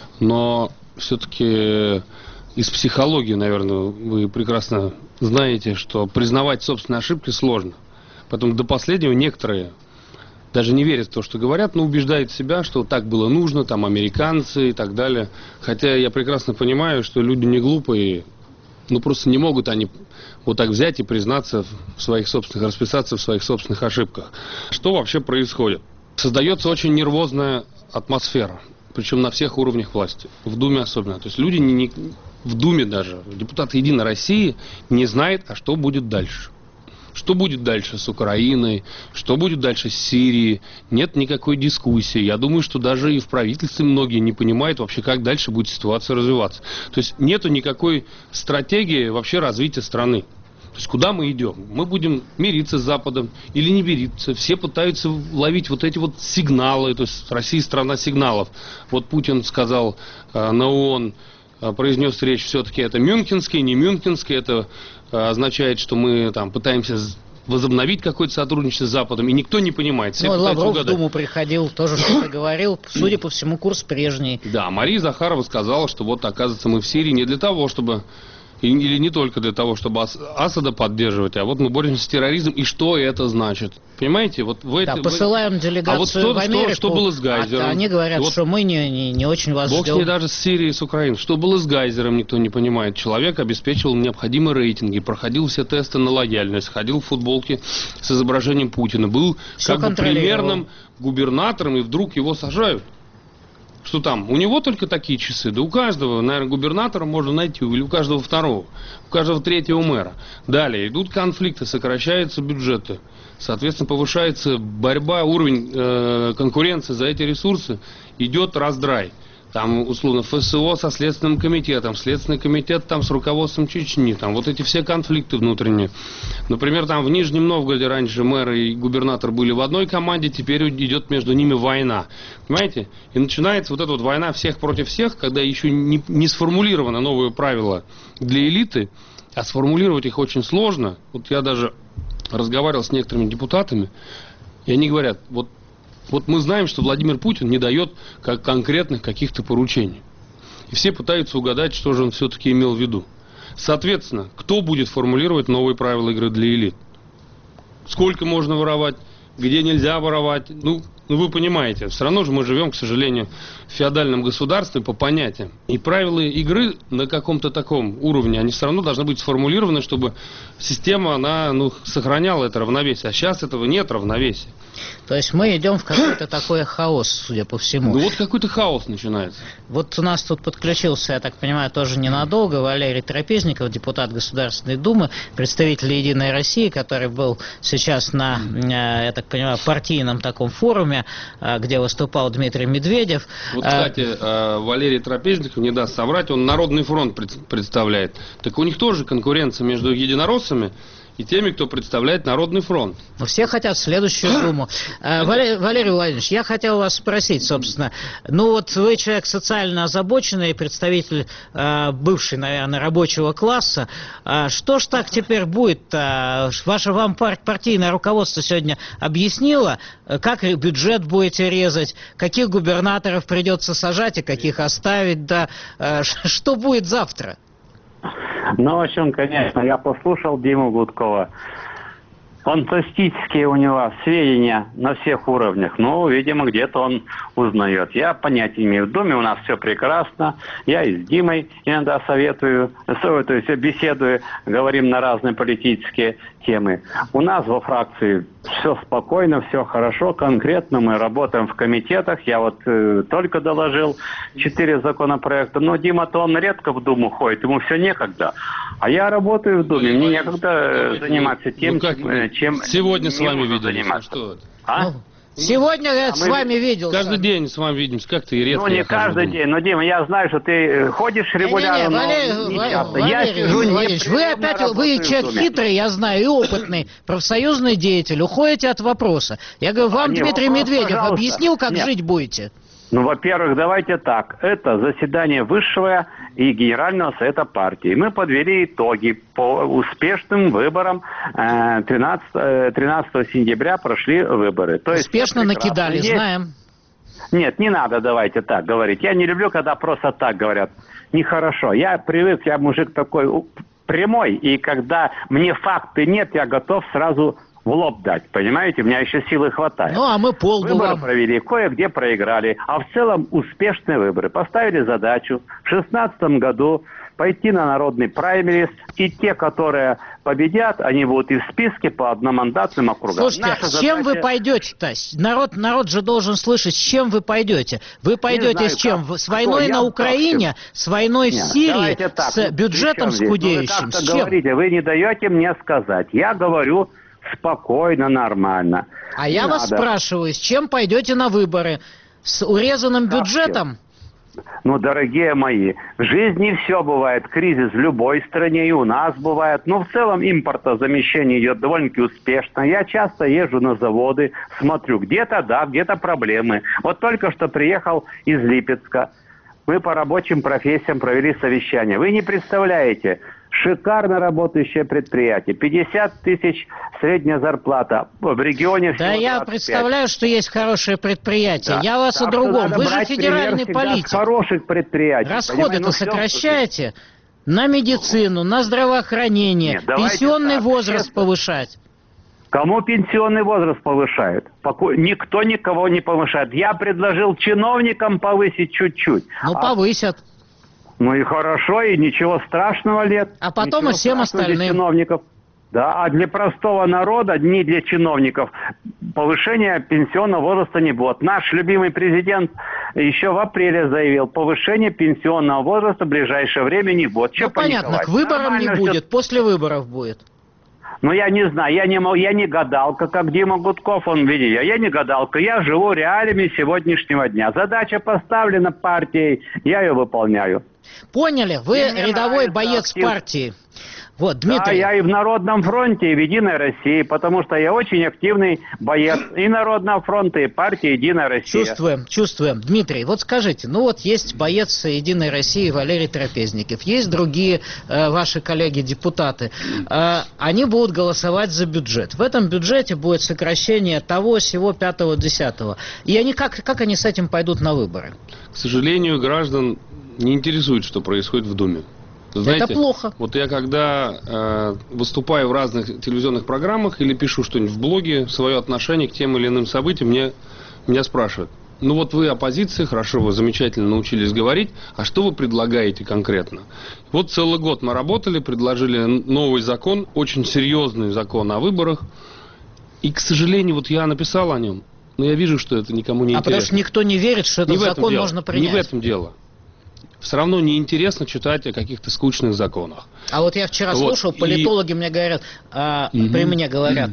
Но все-таки из психологии, наверное, вы прекрасно знаете, что признавать собственные ошибки сложно. Поэтому до последнего некоторые даже не верят в то, что говорят, но убеждают себя, что так было нужно, там американцы и так далее. Хотя я прекрасно понимаю, что люди не глупые, ну просто не могут они вот так взять и признаться в своих собственных, расписаться в своих собственных ошибках. Что вообще происходит? Создается очень нервозная атмосфера. Причем на всех уровнях власти, в Думе особенно. То есть люди не, не, в Думе даже, депутаты «Единой России» не знают, а что будет дальше. Что будет дальше с Украиной, что будет дальше с Сирией. Нет никакой дискуссии. Я думаю, что даже и в правительстве многие не понимают вообще, как дальше будет ситуация развиваться. То есть нету никакой стратегии вообще развития страны. То есть куда мы идем? Мы будем мириться с Западом или не мириться? Все пытаются ловить вот эти вот сигналы. То есть Россия страна сигналов. Вот Путин сказал э, на ООН, произнес речь, все-таки это мюнхенский, не мюнхенский, это означает, что мы там пытаемся возобновить какое-то сотрудничество с Западом, и никто не понимает. Все ну, Лавров угадать. в Думу приходил, тоже что-то говорил, судя по всему, курс прежний. Да, Мария Захарова сказала, что вот, оказывается, мы в Сирии не для того, чтобы... Или не только для того, чтобы Ас Асада поддерживать, а вот мы боремся с терроризмом, и что это значит? Понимаете? Вот в да, эти, посылаем в... делегацию а вот что, в Америку, что, что было с Гайзером? А они говорят, вот что мы не, не, не очень вас Бог ждем. с ней даже с Сирией, с Украиной. Что было с Гайзером, никто не понимает. Человек обеспечивал необходимые рейтинги, проходил все тесты на лояльность, ходил в футболке с изображением Путина, был Все как бы примерным губернатором, и вдруг его сажают. Что там? У него только такие часы? Да у каждого, наверное, губернатора можно найти, или у каждого второго, у каждого третьего мэра. Далее идут конфликты, сокращаются бюджеты. Соответственно, повышается борьба, уровень э, конкуренции за эти ресурсы, идет раздрай. Там, условно, ФСО со Следственным комитетом, Следственный комитет там с руководством Чечни, там вот эти все конфликты внутренние. Например, там в Нижнем Новгороде раньше мэр и губернатор были в одной команде, теперь идет между ними война. Понимаете? И начинается вот эта вот война всех против всех, когда еще не, не сформулированы новые правила для элиты, а сформулировать их очень сложно. Вот я даже разговаривал с некоторыми депутатами, и они говорят, вот Вот мы знаем, что Владимир Путин не дает как конкретных каких-то поручений. И все пытаются угадать, что же он все-таки имел в виду. Соответственно, кто будет формулировать новые правила игры для элит? Сколько можно воровать? Где нельзя воровать? Ну, ну вы понимаете, все равно же мы живем, к сожалению, в феодальном государстве по понятиям. И правила игры на каком-то таком уровне, они все равно должны быть сформулированы, чтобы система, она, ну, сохраняла это равновесие. А сейчас этого нет равновесия. То есть мы идем в какой-то такой хаос, судя по всему. Ну вот какой-то хаос начинается. Вот у нас тут подключился, я так понимаю, тоже ненадолго Валерий Трапезников, депутат Государственной Думы, представитель «Единой России», который был сейчас на, я так понимаю, партийном таком форуме, где выступал Дмитрий Медведев. Вот, кстати, Валерий Трапезников, не даст соврать, он Народный фронт представляет. Так у них тоже конкуренция между единороссами и теми, кто представляет Народный фронт. Все хотят следующую Думу. Валерий, Валерий Владимирович, я хотел вас спросить, собственно, ну вот вы человек социально озабоченный, представитель бывший, наверное, рабочего класса. Что ж так теперь будет-то? Ваше вам партийное руководство сегодня объяснило, как бюджет будете резать, каких губернаторов придется сажать и каких оставить, да? Что будет завтра? Ну, в общем, конечно, я послушал Диму Гудкова. Фантастические у него сведения на всех уровнях. Но, видимо, где-то он узнает. Я понятия не имею. В Думе у нас все прекрасно. Я и с Димой иногда советую, то есть беседую, говорим на разные политические темы. У нас во фракции все спокойно, все хорошо. Конкретно мы работаем в комитетах. Я вот э, только доложил четыре законопроекта. Но Дима-то он редко в Думу ходит, ему все некогда. А я работаю в Думе, мне некогда заниматься тем, ну, как, чем сегодня с вами виделись. заниматься. Что? А? Сегодня я а с мы... вами виделся. Каждый день с вами видимся. Как ты редко? Ну, не каждый день. Но, Дима, я знаю, что ты ходишь регулярно, не, не, не, но Валерий, не часто. Валерий, Я сижу Валерьевич, вы опять, вы человек хитрый, я знаю, и опытный, профсоюзный деятель, уходите от вопроса. Я говорю, вам а, Дмитрий не, вопрос, Медведев пожалуйста. объяснил, как Нет. жить будете? Ну, во-первых, давайте так. Это заседание Высшего и Генерального Совета партии. Мы подвели итоги по успешным выборам. тринадцатого сентября прошли выборы. То Успешно есть, накидали, есть... знаем. Нет, не надо, давайте так говорить. Я не люблю, когда просто так говорят. Нехорошо. Я привык, я мужик такой прямой, и когда мне факты нет, я готов сразу в лоб дать, понимаете? У меня еще силы хватает. Ну, а мы полгода. Выборы провели, кое-где проиграли, а в целом успешные выборы. Поставили задачу в шестнадцатом году пойти на народный праймерис, и те, которые победят, они будут и в списке по одномандатным округам. Слушайте, Наша с чем задача... вы пойдете-то? Народ, народ же должен слышать, с чем вы пойдете. Вы пойдете знаю, с чем? как... С войной Кто? на Я Украине, с войной Нет, в Сирии, так, с бюджетом скудеющим. Вы с как-то чем? говорите, вы не даете мне сказать. Я говорю спокойно, нормально. А не я вас надо. спрашиваю, с чем пойдете на выборы? С урезанным Как бюджетом? Ну, дорогие мои, в жизни все бывает. Кризис в любой стране, и у нас бывает. Но в целом импортозамещение идет довольно-таки успешно. Я часто езжу на заводы, смотрю, где-то да, где-то проблемы. Вот только что приехал из Липецка. мы по рабочим профессиям провели совещание. Вы не представляете, шикарно работающее предприятие. пятьдесят тысяч средняя зарплата. В регионе всего Да я двадцать пять. представляю, что есть хорошее предприятие. Да. Я вас Так о другом. Вы же брать федеральный пример политик. с хороших предприятий. Расходы-то ну, сокращаете на медицину, на здравоохранение, Нет, давайте пенсионный так, возраст честно. повышать. Кому пенсионный возраст повышают? Поку... Никто никого не повышает. Я предложил чиновникам повысить чуть-чуть. Ну, А- повысят. Ну и хорошо, и ничего страшного нет. А потом Ничего и всем страшного для остальным. чиновников. Да, а для простого народа, не для чиновников, повышения пенсионного возраста не будет. Наш любимый президент еще в апреле заявил, повышение пенсионного возраста в ближайшее время не будет. Че Ну, понятно, паниковать? к выборам не Нормально всё. будет, после выборов будет. Ну, я не знаю, я не, мо- я не гадалка, как Дима Гудков, он, видите, я не гадалка, я живу реалиями сегодняшнего дня. Задача поставлена партией, я ее выполняю. Поняли? Вы И мне рядовой нравится боец актив- партии. Вот, Да, Дмитрий. я и в Народном фронте, и в Единой России, потому что я очень активный боец и Народного фронта, и партии Единая Россия. Чувствуем, чувствуем. Дмитрий, вот скажите, ну вот есть боец Единой России Валерий Трапезников, есть другие э, ваши коллеги-депутаты. Э, они будут голосовать за бюджет. В этом бюджете будет сокращение того, сего, пятого, десятого. И они как, как они с этим пойдут на выборы? К сожалению, граждан не интересует, что происходит в Думе. Знаете, Это плохо. Вот я когда э, выступаю в разных телевизионных программах или пишу что-нибудь в блоге, свое отношение к тем или иным событиям, мне, меня спрашивают: ну вот вы оппозиция, хорошо, вы замечательно научились говорить, а что вы предлагаете конкретно? Вот целый год мы работали, предложили новый закон, очень серьезный закон о выборах, и, к сожалению, вот я написал о нем, но я вижу, что это никому не а интересно. потому что никто не верит, что этот Не в этом закон дело. можно принять. Не в этом дело. Все равно неинтересно читать о каких-то скучных законах. А вот я вчера Вот, слушал, и- политологи мне говорят, а, Мгм. при мне говорят,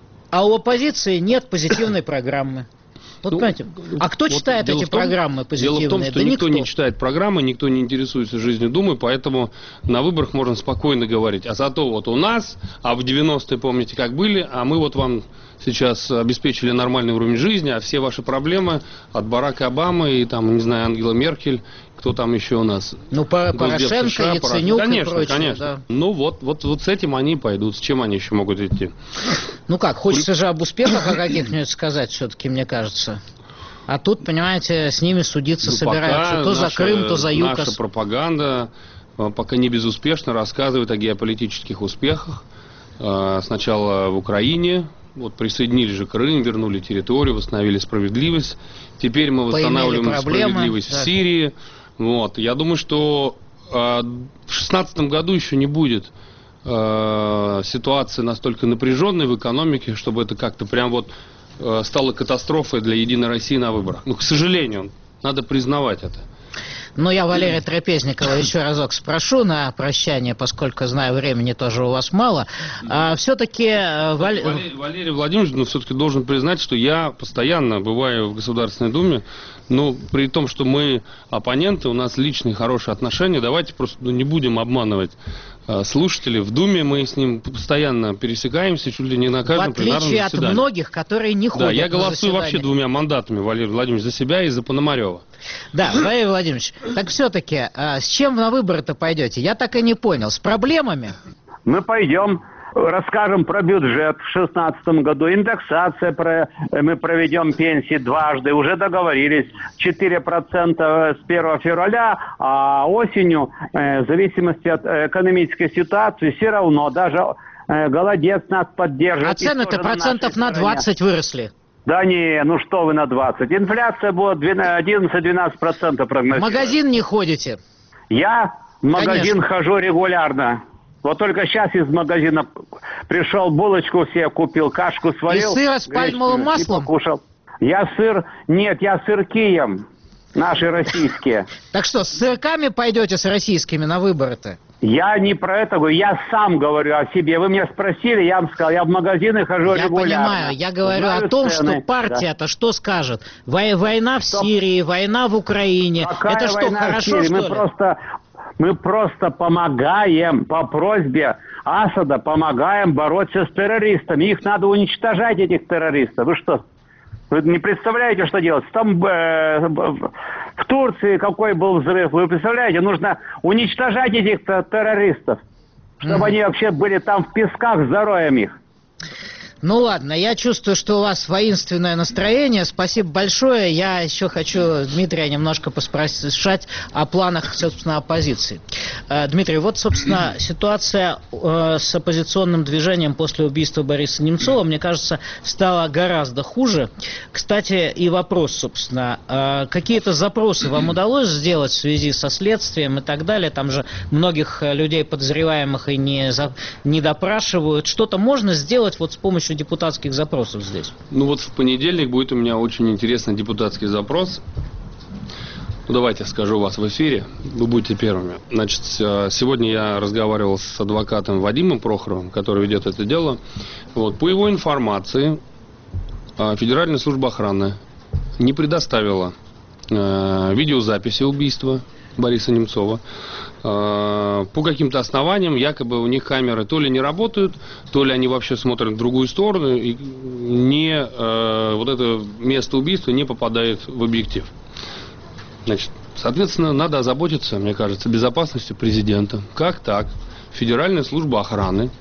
а у оппозиции нет позитивной программы. Вот Ну, понимаете, а кто вот читает дело эти в том- программы позитивные? Дело в том, что Да никто, никто не читает программы, никто не интересуется жизнью Думы, поэтому на выборах можно спокойно говорить. А зато вот у нас, а в девяностые, помните, как были, а мы вот вам сейчас обеспечили нормальный уровень жизни, а все ваши проблемы от Барака Обамы и там, не знаю, Ангела Меркель, кто там еще у нас? Ну, По- Госдеп Порошенко, США, Яценюк конечно, и прочее. конечно. Да. Ну вот, вот, вот с этим они и пойдут. С чем они еще могут идти? Ну как, хочется же об успехах о каких-нибудь сказать все-таки, мне кажется. А тут, понимаете, с ними судиться Ну, собираются. пока То за наша- Крым, то за ЮКОС. Наша пропаганда э, пока не безуспешно рассказывает о геополитических успехах. Э, Сначала в Украине, вот присоединили же Крым, вернули территорию, восстановили справедливость. Теперь мы восстанавливаем проблемы, справедливость да. в Сирии. Вот. Я думаю, что э, в шестнадцатом году еще не будет э, ситуации настолько напряженной в экономике, чтобы это как-то прям вот э, стало катастрофой для Единой России на выборах. Ну, к сожалению, надо признавать это. Но я Валерия Трапезникова еще разок спрошу на прощание, поскольку знаю, времени тоже у вас мало. А, все-таки... э, Валь- Валерий, Валерий Владимирович, ну, все-таки должен признать, что я постоянно бываю в Государственной Думе, но при том, что мы оппоненты, у нас личные хорошие отношения, давайте просто ну, не будем обманывать э, слушателей. В Думе мы с ним постоянно пересекаемся, чуть ли не на В каждом пленарном отличие от заседании. многих, которые не ходят Да, я на голосую вообще заседания. двумя мандатами, Валерий Владимирович, за себя и за Пономарева. Да, Валерий Владимирович, так все-таки, с чем на выборы-то пойдете? Я так и не понял. С проблемами? Мы пойдем, расскажем про бюджет в шестнадцатом году, индексация, про, мы проведем пенсии дважды, уже договорились, четыре процента с первого февраля, а осенью, э, в зависимости от э, экономической ситуации, все равно, даже э, голодец нас поддержит. А и цены-то тоже на процентов нашей на стороне. двадцать выросли. Да не, ну что вы на двадцать. Инфляция будет одиннадцать-двенадцать процентов В прогнозируется. магазин не ходите? Я в магазин Конечно. хожу регулярно. Вот только сейчас из магазина пришел, булочку себе купил, кашку сварил. И сыр с пальмовым гречневую, маслом? И покушал. Я сыр... Нет, я сырки ем. Наши российские. Так что, с сырками пойдете с российскими на выборы-то? Я не про это говорю, я сам говорю о себе. Вы меня спросили, я вам сказал, я в магазины хожу Я регулярно. понимаю, я говорю Знаю о том, цены. что партия-то что скажет? Вой- Война в Стоп. Сирии, война в Украине. Какая Это что, война в хорошо, Сирии? что мы ли? просто, мы просто помогаем по просьбе Асада, помогаем бороться с террористами. Их надо уничтожать, этих террористов. Вы что, Вы не представляете, что делать? Там э, в Турции какой был взрыв. Вы представляете, нужно уничтожать этих террористов, чтобы mm-hmm. они вообще были там в песках с здоровьем их. Ну ладно, я чувствую, что у вас воинственное настроение. Спасибо большое. Я еще хочу Дмитрия немножко поспрашивать о планах, собственно, оппозиции. Дмитрий, вот, собственно, ситуация с оппозиционным движением после убийства Бориса Немцова, мне кажется, стала гораздо хуже. Кстати, и вопрос, собственно, какие-то запросы вам удалось сделать в связи со следствием и так далее? Там же многих людей подозреваемых и не, за... не допрашивают. Что-то можно сделать вот с помощью депутатских запросов здесь? Ну вот в понедельник будет у меня очень интересный депутатский запрос. Ну, давайте я скажу вас в эфире, вы будете первыми. Значит, сегодня я разговаривал с адвокатом Вадимом Прохоровым, который ведет это дело. Вот, по его информации, Федеральная служба охраны не предоставила э, видеозаписи убийства Бориса Немцова. По каким-то основаниям, якобы у них камеры то ли не работают, то ли они вообще смотрят в другую сторону, и не, э, вот это место убийства не попадает в объектив. Значит, соответственно, надо озаботиться, мне кажется, безопасностью президента. Как так? Федеральная служба охраны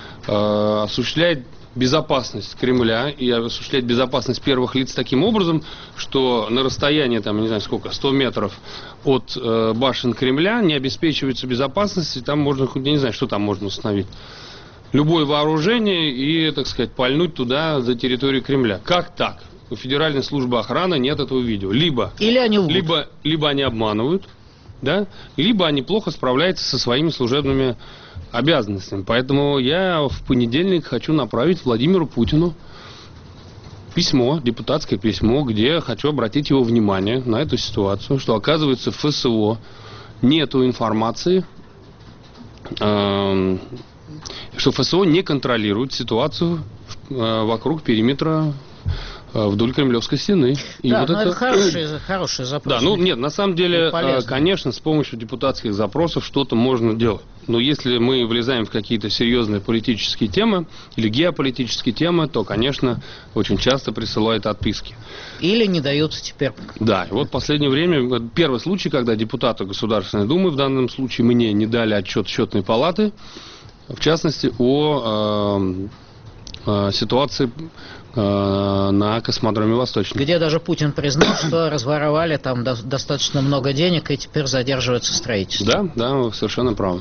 э, осуществляет безопасность Кремля и осуществлять безопасность первых лиц таким образом, что на расстоянии, там, не знаю сколько, сто метров от э, башен Кремля не обеспечивается безопасность, и там можно, я не знаю, что там можно установить. Любое вооружение и, так сказать, пальнуть туда за территорию Кремля. Как так? У Федеральной службы охраны нет этого видео. Либо, Или они либо, либо они обманывают, да, либо они плохо справляются со своими служебными обязанностями. Поэтому я в понедельник хочу направить Владимиру Путину письмо, депутатское письмо, где хочу обратить его внимание на эту ситуацию, что, оказывается, в ФСО нету информации, э, что ФСО не контролирует ситуацию э, вокруг периметра вдоль Кремлевской стены. И да, вот ну это, это хороший, хороший запрос. Да, ну нет, на самом деле, конечно, с помощью депутатских запросов что-то можно делать. Но если мы влезаем в какие-то серьезные политические темы или геополитические темы, то, конечно, очень часто присылают отписки. Или не дают теперь. Да, и вот в последнее время, первый случай, когда депутаты Государственной Думы, в данном случае мне не дали отчет Счетной палаты, в частности, о э, э, ситуации на космодроме Восточный. Где даже Путин признал, что разворовали там до- достаточно много денег и теперь задерживается строительство. Да, да, вы совершенно правы.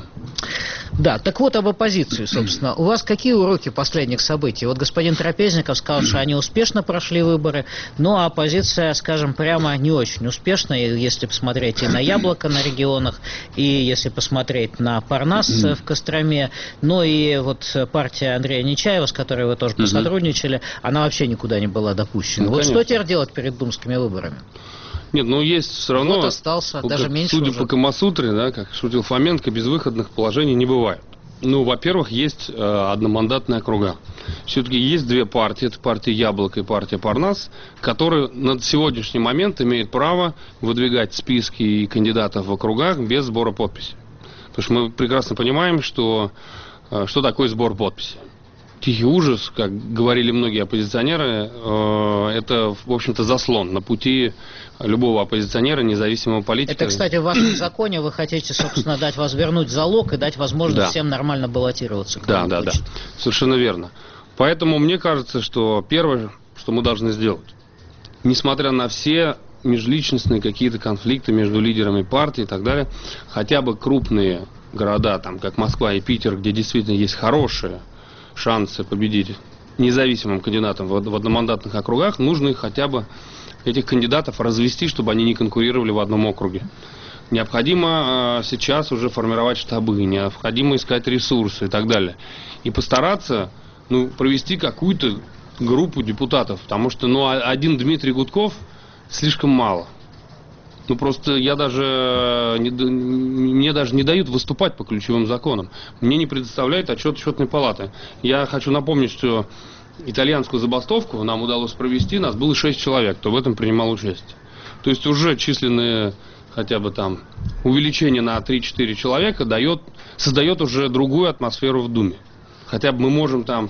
Да, так вот об оппозиции, собственно. У вас какие уроки последних событий? Вот господин Трапезников сказал, что они успешно прошли выборы, но оппозиция, скажем прямо, не очень успешна, если посмотреть и на Яблоко на регионах, и если посмотреть на Парнас в Костроме, ну и вот партия Андрея Нечаева, с которой вы тоже посотрудничали, она вообще никуда не была допущена. Ну, вот конечно. Что теперь делать перед думскими выборами? Нет, ну есть все равно... Вот остался, вот даже как, меньше судя уже. по Камасутре, да, как шутил Фоменко, безвыходных положений не бывает. Ну, во-первых, есть э, одномандатные округа. Все-таки есть две партии, это партия Яблоко и партия Парнас, которые на сегодняшний момент имеют право выдвигать списки и кандидатов в округах без сбора подписей. Потому что мы прекрасно понимаем, что, э, что такое сбор подписей. Тихий ужас, как говорили многие оппозиционеры, э, это, в общем-то, заслон на пути любого оппозиционера, независимого политика. Это, кстати, в вашем законе вы хотите, собственно, дать возвернуть залог и дать возможность да. всем нормально баллотироваться. Да, да, хочет. да. Совершенно верно. Поэтому мне кажется, что первое, что мы должны сделать, несмотря на все межличностные какие-то конфликты между лидерами партии и так далее, хотя бы крупные города, там, как Москва и Питер, где действительно есть хорошие шансы победить независимым кандидатам в одномандатных округах, нужно их хотя бы, этих кандидатов, развести, чтобы они не конкурировали в одном округе. Необходимо э, сейчас уже формировать штабы, необходимо искать ресурсы и так далее. И постараться, ну, провести какую-то группу депутатов, потому что, ну, один Дмитрий Гудков слишком мало. Ну, просто я даже, не, мне даже не дают выступать по ключевым законам. Мне не предоставляют отчет Счетной палаты. Я хочу напомнить, что итальянскую забастовку нам удалось провести, нас было шесть человек, кто в этом принимал участие. То есть уже численное хотя бы там увеличение на три-четыре человека дает, создает уже другую атмосферу в Думе. Хотя бы мы можем там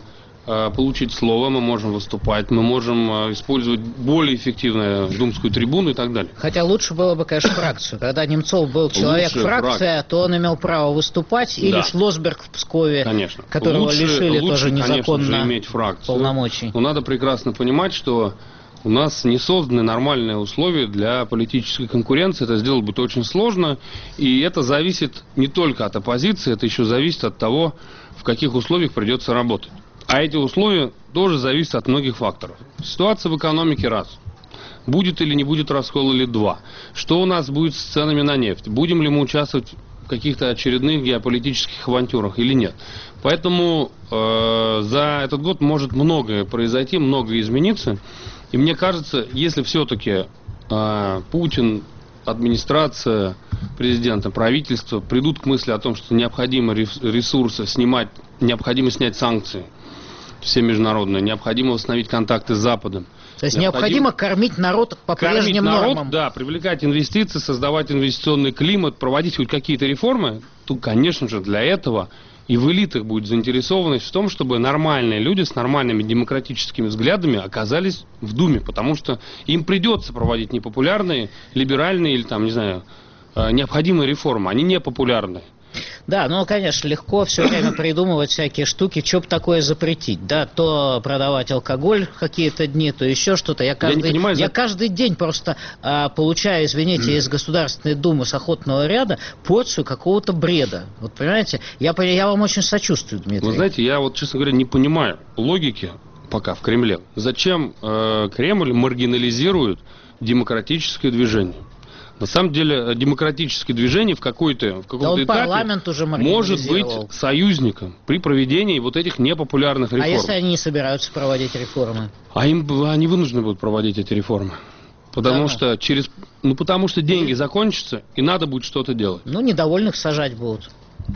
получить слово, мы можем выступать, мы можем использовать более эффективно думскую трибуну и так далее. Хотя лучше было бы, конечно, фракцию. Когда Немцов был человек-фракция, фрак... то он имел право выступать, или да. Шлосберг в Пскове, конечно. Которого лучше, лишили лучше, тоже незаконно конечно, иметь фракцию, полномочий. Но надо прекрасно понимать, что у нас не созданы нормальные условия для политической конкуренции. Это сделать будет очень сложно. И это зависит не только от оппозиции, это еще зависит от того, в каких условиях придется работать. А эти условия тоже зависят от многих факторов. Ситуация в экономике раз. Будет или не будет раскол или два. Что у нас будет с ценами на нефть? Будем ли мы участвовать в каких-то очередных геополитических авантюрах или нет? Поэтому э, за этот год может многое произойти, многое измениться. И мне кажется, если все-таки э, Путин, администрация президента, правительство придут к мысли о том, что необходимо ресурсы снимать, необходимо снять санкции все международные, необходимо восстановить контакты с Западом. То есть необходимо, необходимо кормить народ по прежним народ, нормам. Да, привлекать инвестиции, создавать инвестиционный климат, проводить хоть какие-то реформы. Тут, конечно же, для этого и в элитах будет заинтересованность в том, чтобы нормальные люди с нормальными демократическими взглядами оказались в Думе, потому что им придется проводить непопулярные, либеральные или там, не знаю, необходимые реформы. Они непопулярные. Да, ну, конечно, легко все время придумывать всякие штуки, что бы такое запретить, да, то продавать алкоголь какие-то дни, то еще что-то. Я каждый, я не понимаю, я за... каждый день просто а, получаю, извините, из Государственной Думы с охотного ряда порцию какого-то бреда. Вот, понимаете, я, я вам очень сочувствую, Дмитрий. Вы знаете, я вот, честно говоря, не понимаю логики пока в Кремле. Зачем э, Кремль маргинализирует демократическое движение? На самом деле, демократическое движение в какой-то, в каком-то да этапе уже может быть союзником при проведении вот этих непопулярных реформ. А если они не собираются проводить реформы? А им, они вынуждены будут проводить эти реформы. Потому да, что через, ну потому что деньги закончатся, и надо будет что-то делать. Ну, недовольных сажать будут.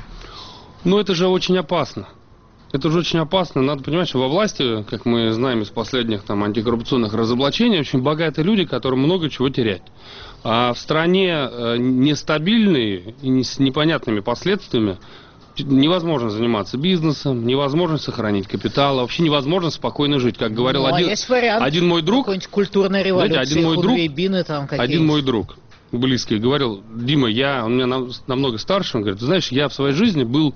Ну, это же очень опасно. Это же очень опасно. Надо понимать, что во власти, как мы знаем из последних там антикоррупционных разоблачений, очень богатые люди, которым много чего терять. А в стране э, нестабильной и не, с непонятными последствиями невозможно заниматься бизнесом, невозможно сохранить капитал, вообще невозможно спокойно жить. Как говорил ну, один, а один мой друг, культурной революции, знаете, один мой друг, бины, там, один мой друг близкий говорил: Дима, я, он меня намного старше, он говорит, ты знаешь, я в своей жизни был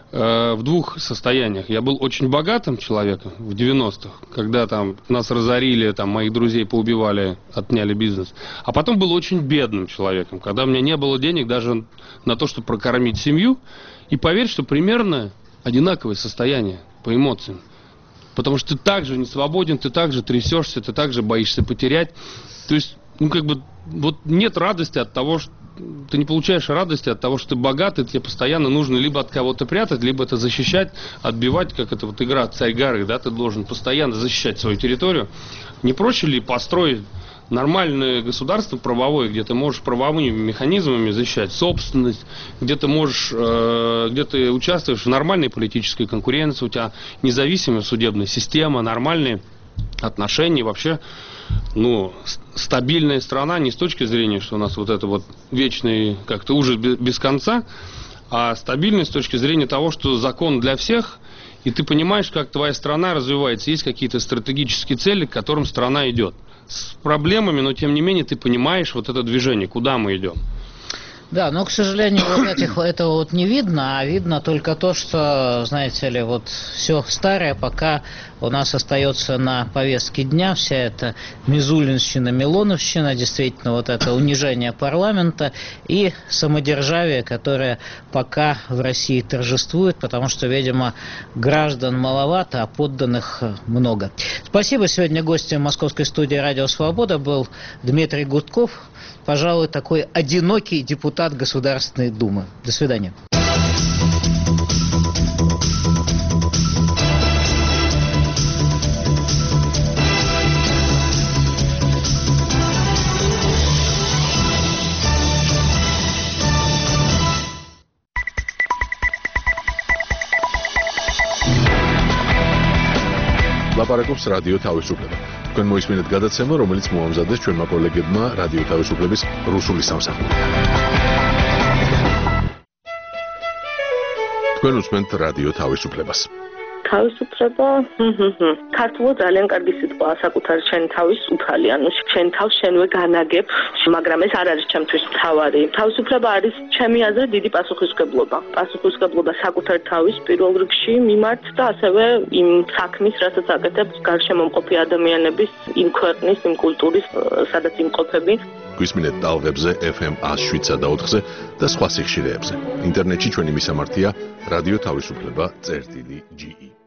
в двух состояниях. Я был очень богатым человеком в девяностых, когда там нас разорили, там моих друзей поубивали, отняли бизнес. А потом был очень бедным человеком, когда у меня не было денег даже на то, чтобы прокормить семью. И поверь, что примерно одинаковое состояние по эмоциям. Потому что ты также не свободен, ты также трясешься, ты также боишься потерять. То есть, ну как бы, вот нет радости от того, что ты не получаешь радости от того, что ты богатый, тебе постоянно нужно либо от кого-то прятать, либо это защищать, отбивать, как это вот игра «Царь горы», да, ты должен постоянно защищать свою территорию. Не проще ли построить нормальное государство правовое, где ты можешь правовыми механизмами защищать собственность, где ты можешь, э, где ты участвуешь в нормальной политической конкуренции, у тебя независимая судебная система, нормальные отношения, вообще, ну, стабильная страна, не с точки зрения, что у нас вот это вот вечный как-то ужас без конца, а стабильность с точки зрения того, что закон для всех, и ты понимаешь, как твоя страна развивается, есть какие-то стратегические цели, к которым страна идет. С проблемами, но тем не менее ты понимаешь вот это движение, куда мы идем. Да, но, к сожалению, вот этих, этого вот не видно, а видно только то, что, знаете ли, вот все старое пока у нас остается на повестке дня, вся эта мизулинщина, милоновщина, действительно, вот это унижение парламента и самодержавие, которое пока в России торжествует, потому что, видимо, граждан маловато, а подданных много. Спасибо. Сегодня гостем московской студии «Радио Свобода» был Дмитрий Гудков, пожалуй, такой одинокий депутат Государственной Думы. До свидания. ლაპარაკობს რადიო თავისუფლება. თქვენ მოისმინეთ გადაცემა, რომელიც მოამზადეს ჩვენმა კოლეგებმა რადიო თავისუფლების რუსული სამსახური. თქვენ უსმენთ რადიო თავისუფლებას. თავისუფლება, ქართულად ძალიან კარგი სიტყვა, საკუთარი შენი თავის უფალი, ანუ შენ თავს შენვე განაგებ, მაგრამ ეს არ არის ჩემთვის მთავარი. თავისუფლება არის ჩემი აზრით დიდი პასუხისმგებლობა. პასუხისმგებლობა საკუთარი თავის პირველ რიგში მიმართ და ასევე იმ საქმის, რასაც აკეთებს გარშემო მყოფი ადამიანების, იმ ქვეყნის, იმ კულტურის, სადაც იმყოფები. გვისმინეთ ტალღებზე ეფ ემ one oh seven და ოთხზე და სხვა სიხშირეებზე. ინტერნეტში ჩვენი მისამართია რადიო თავისუფლება წერტილი ჯი ი.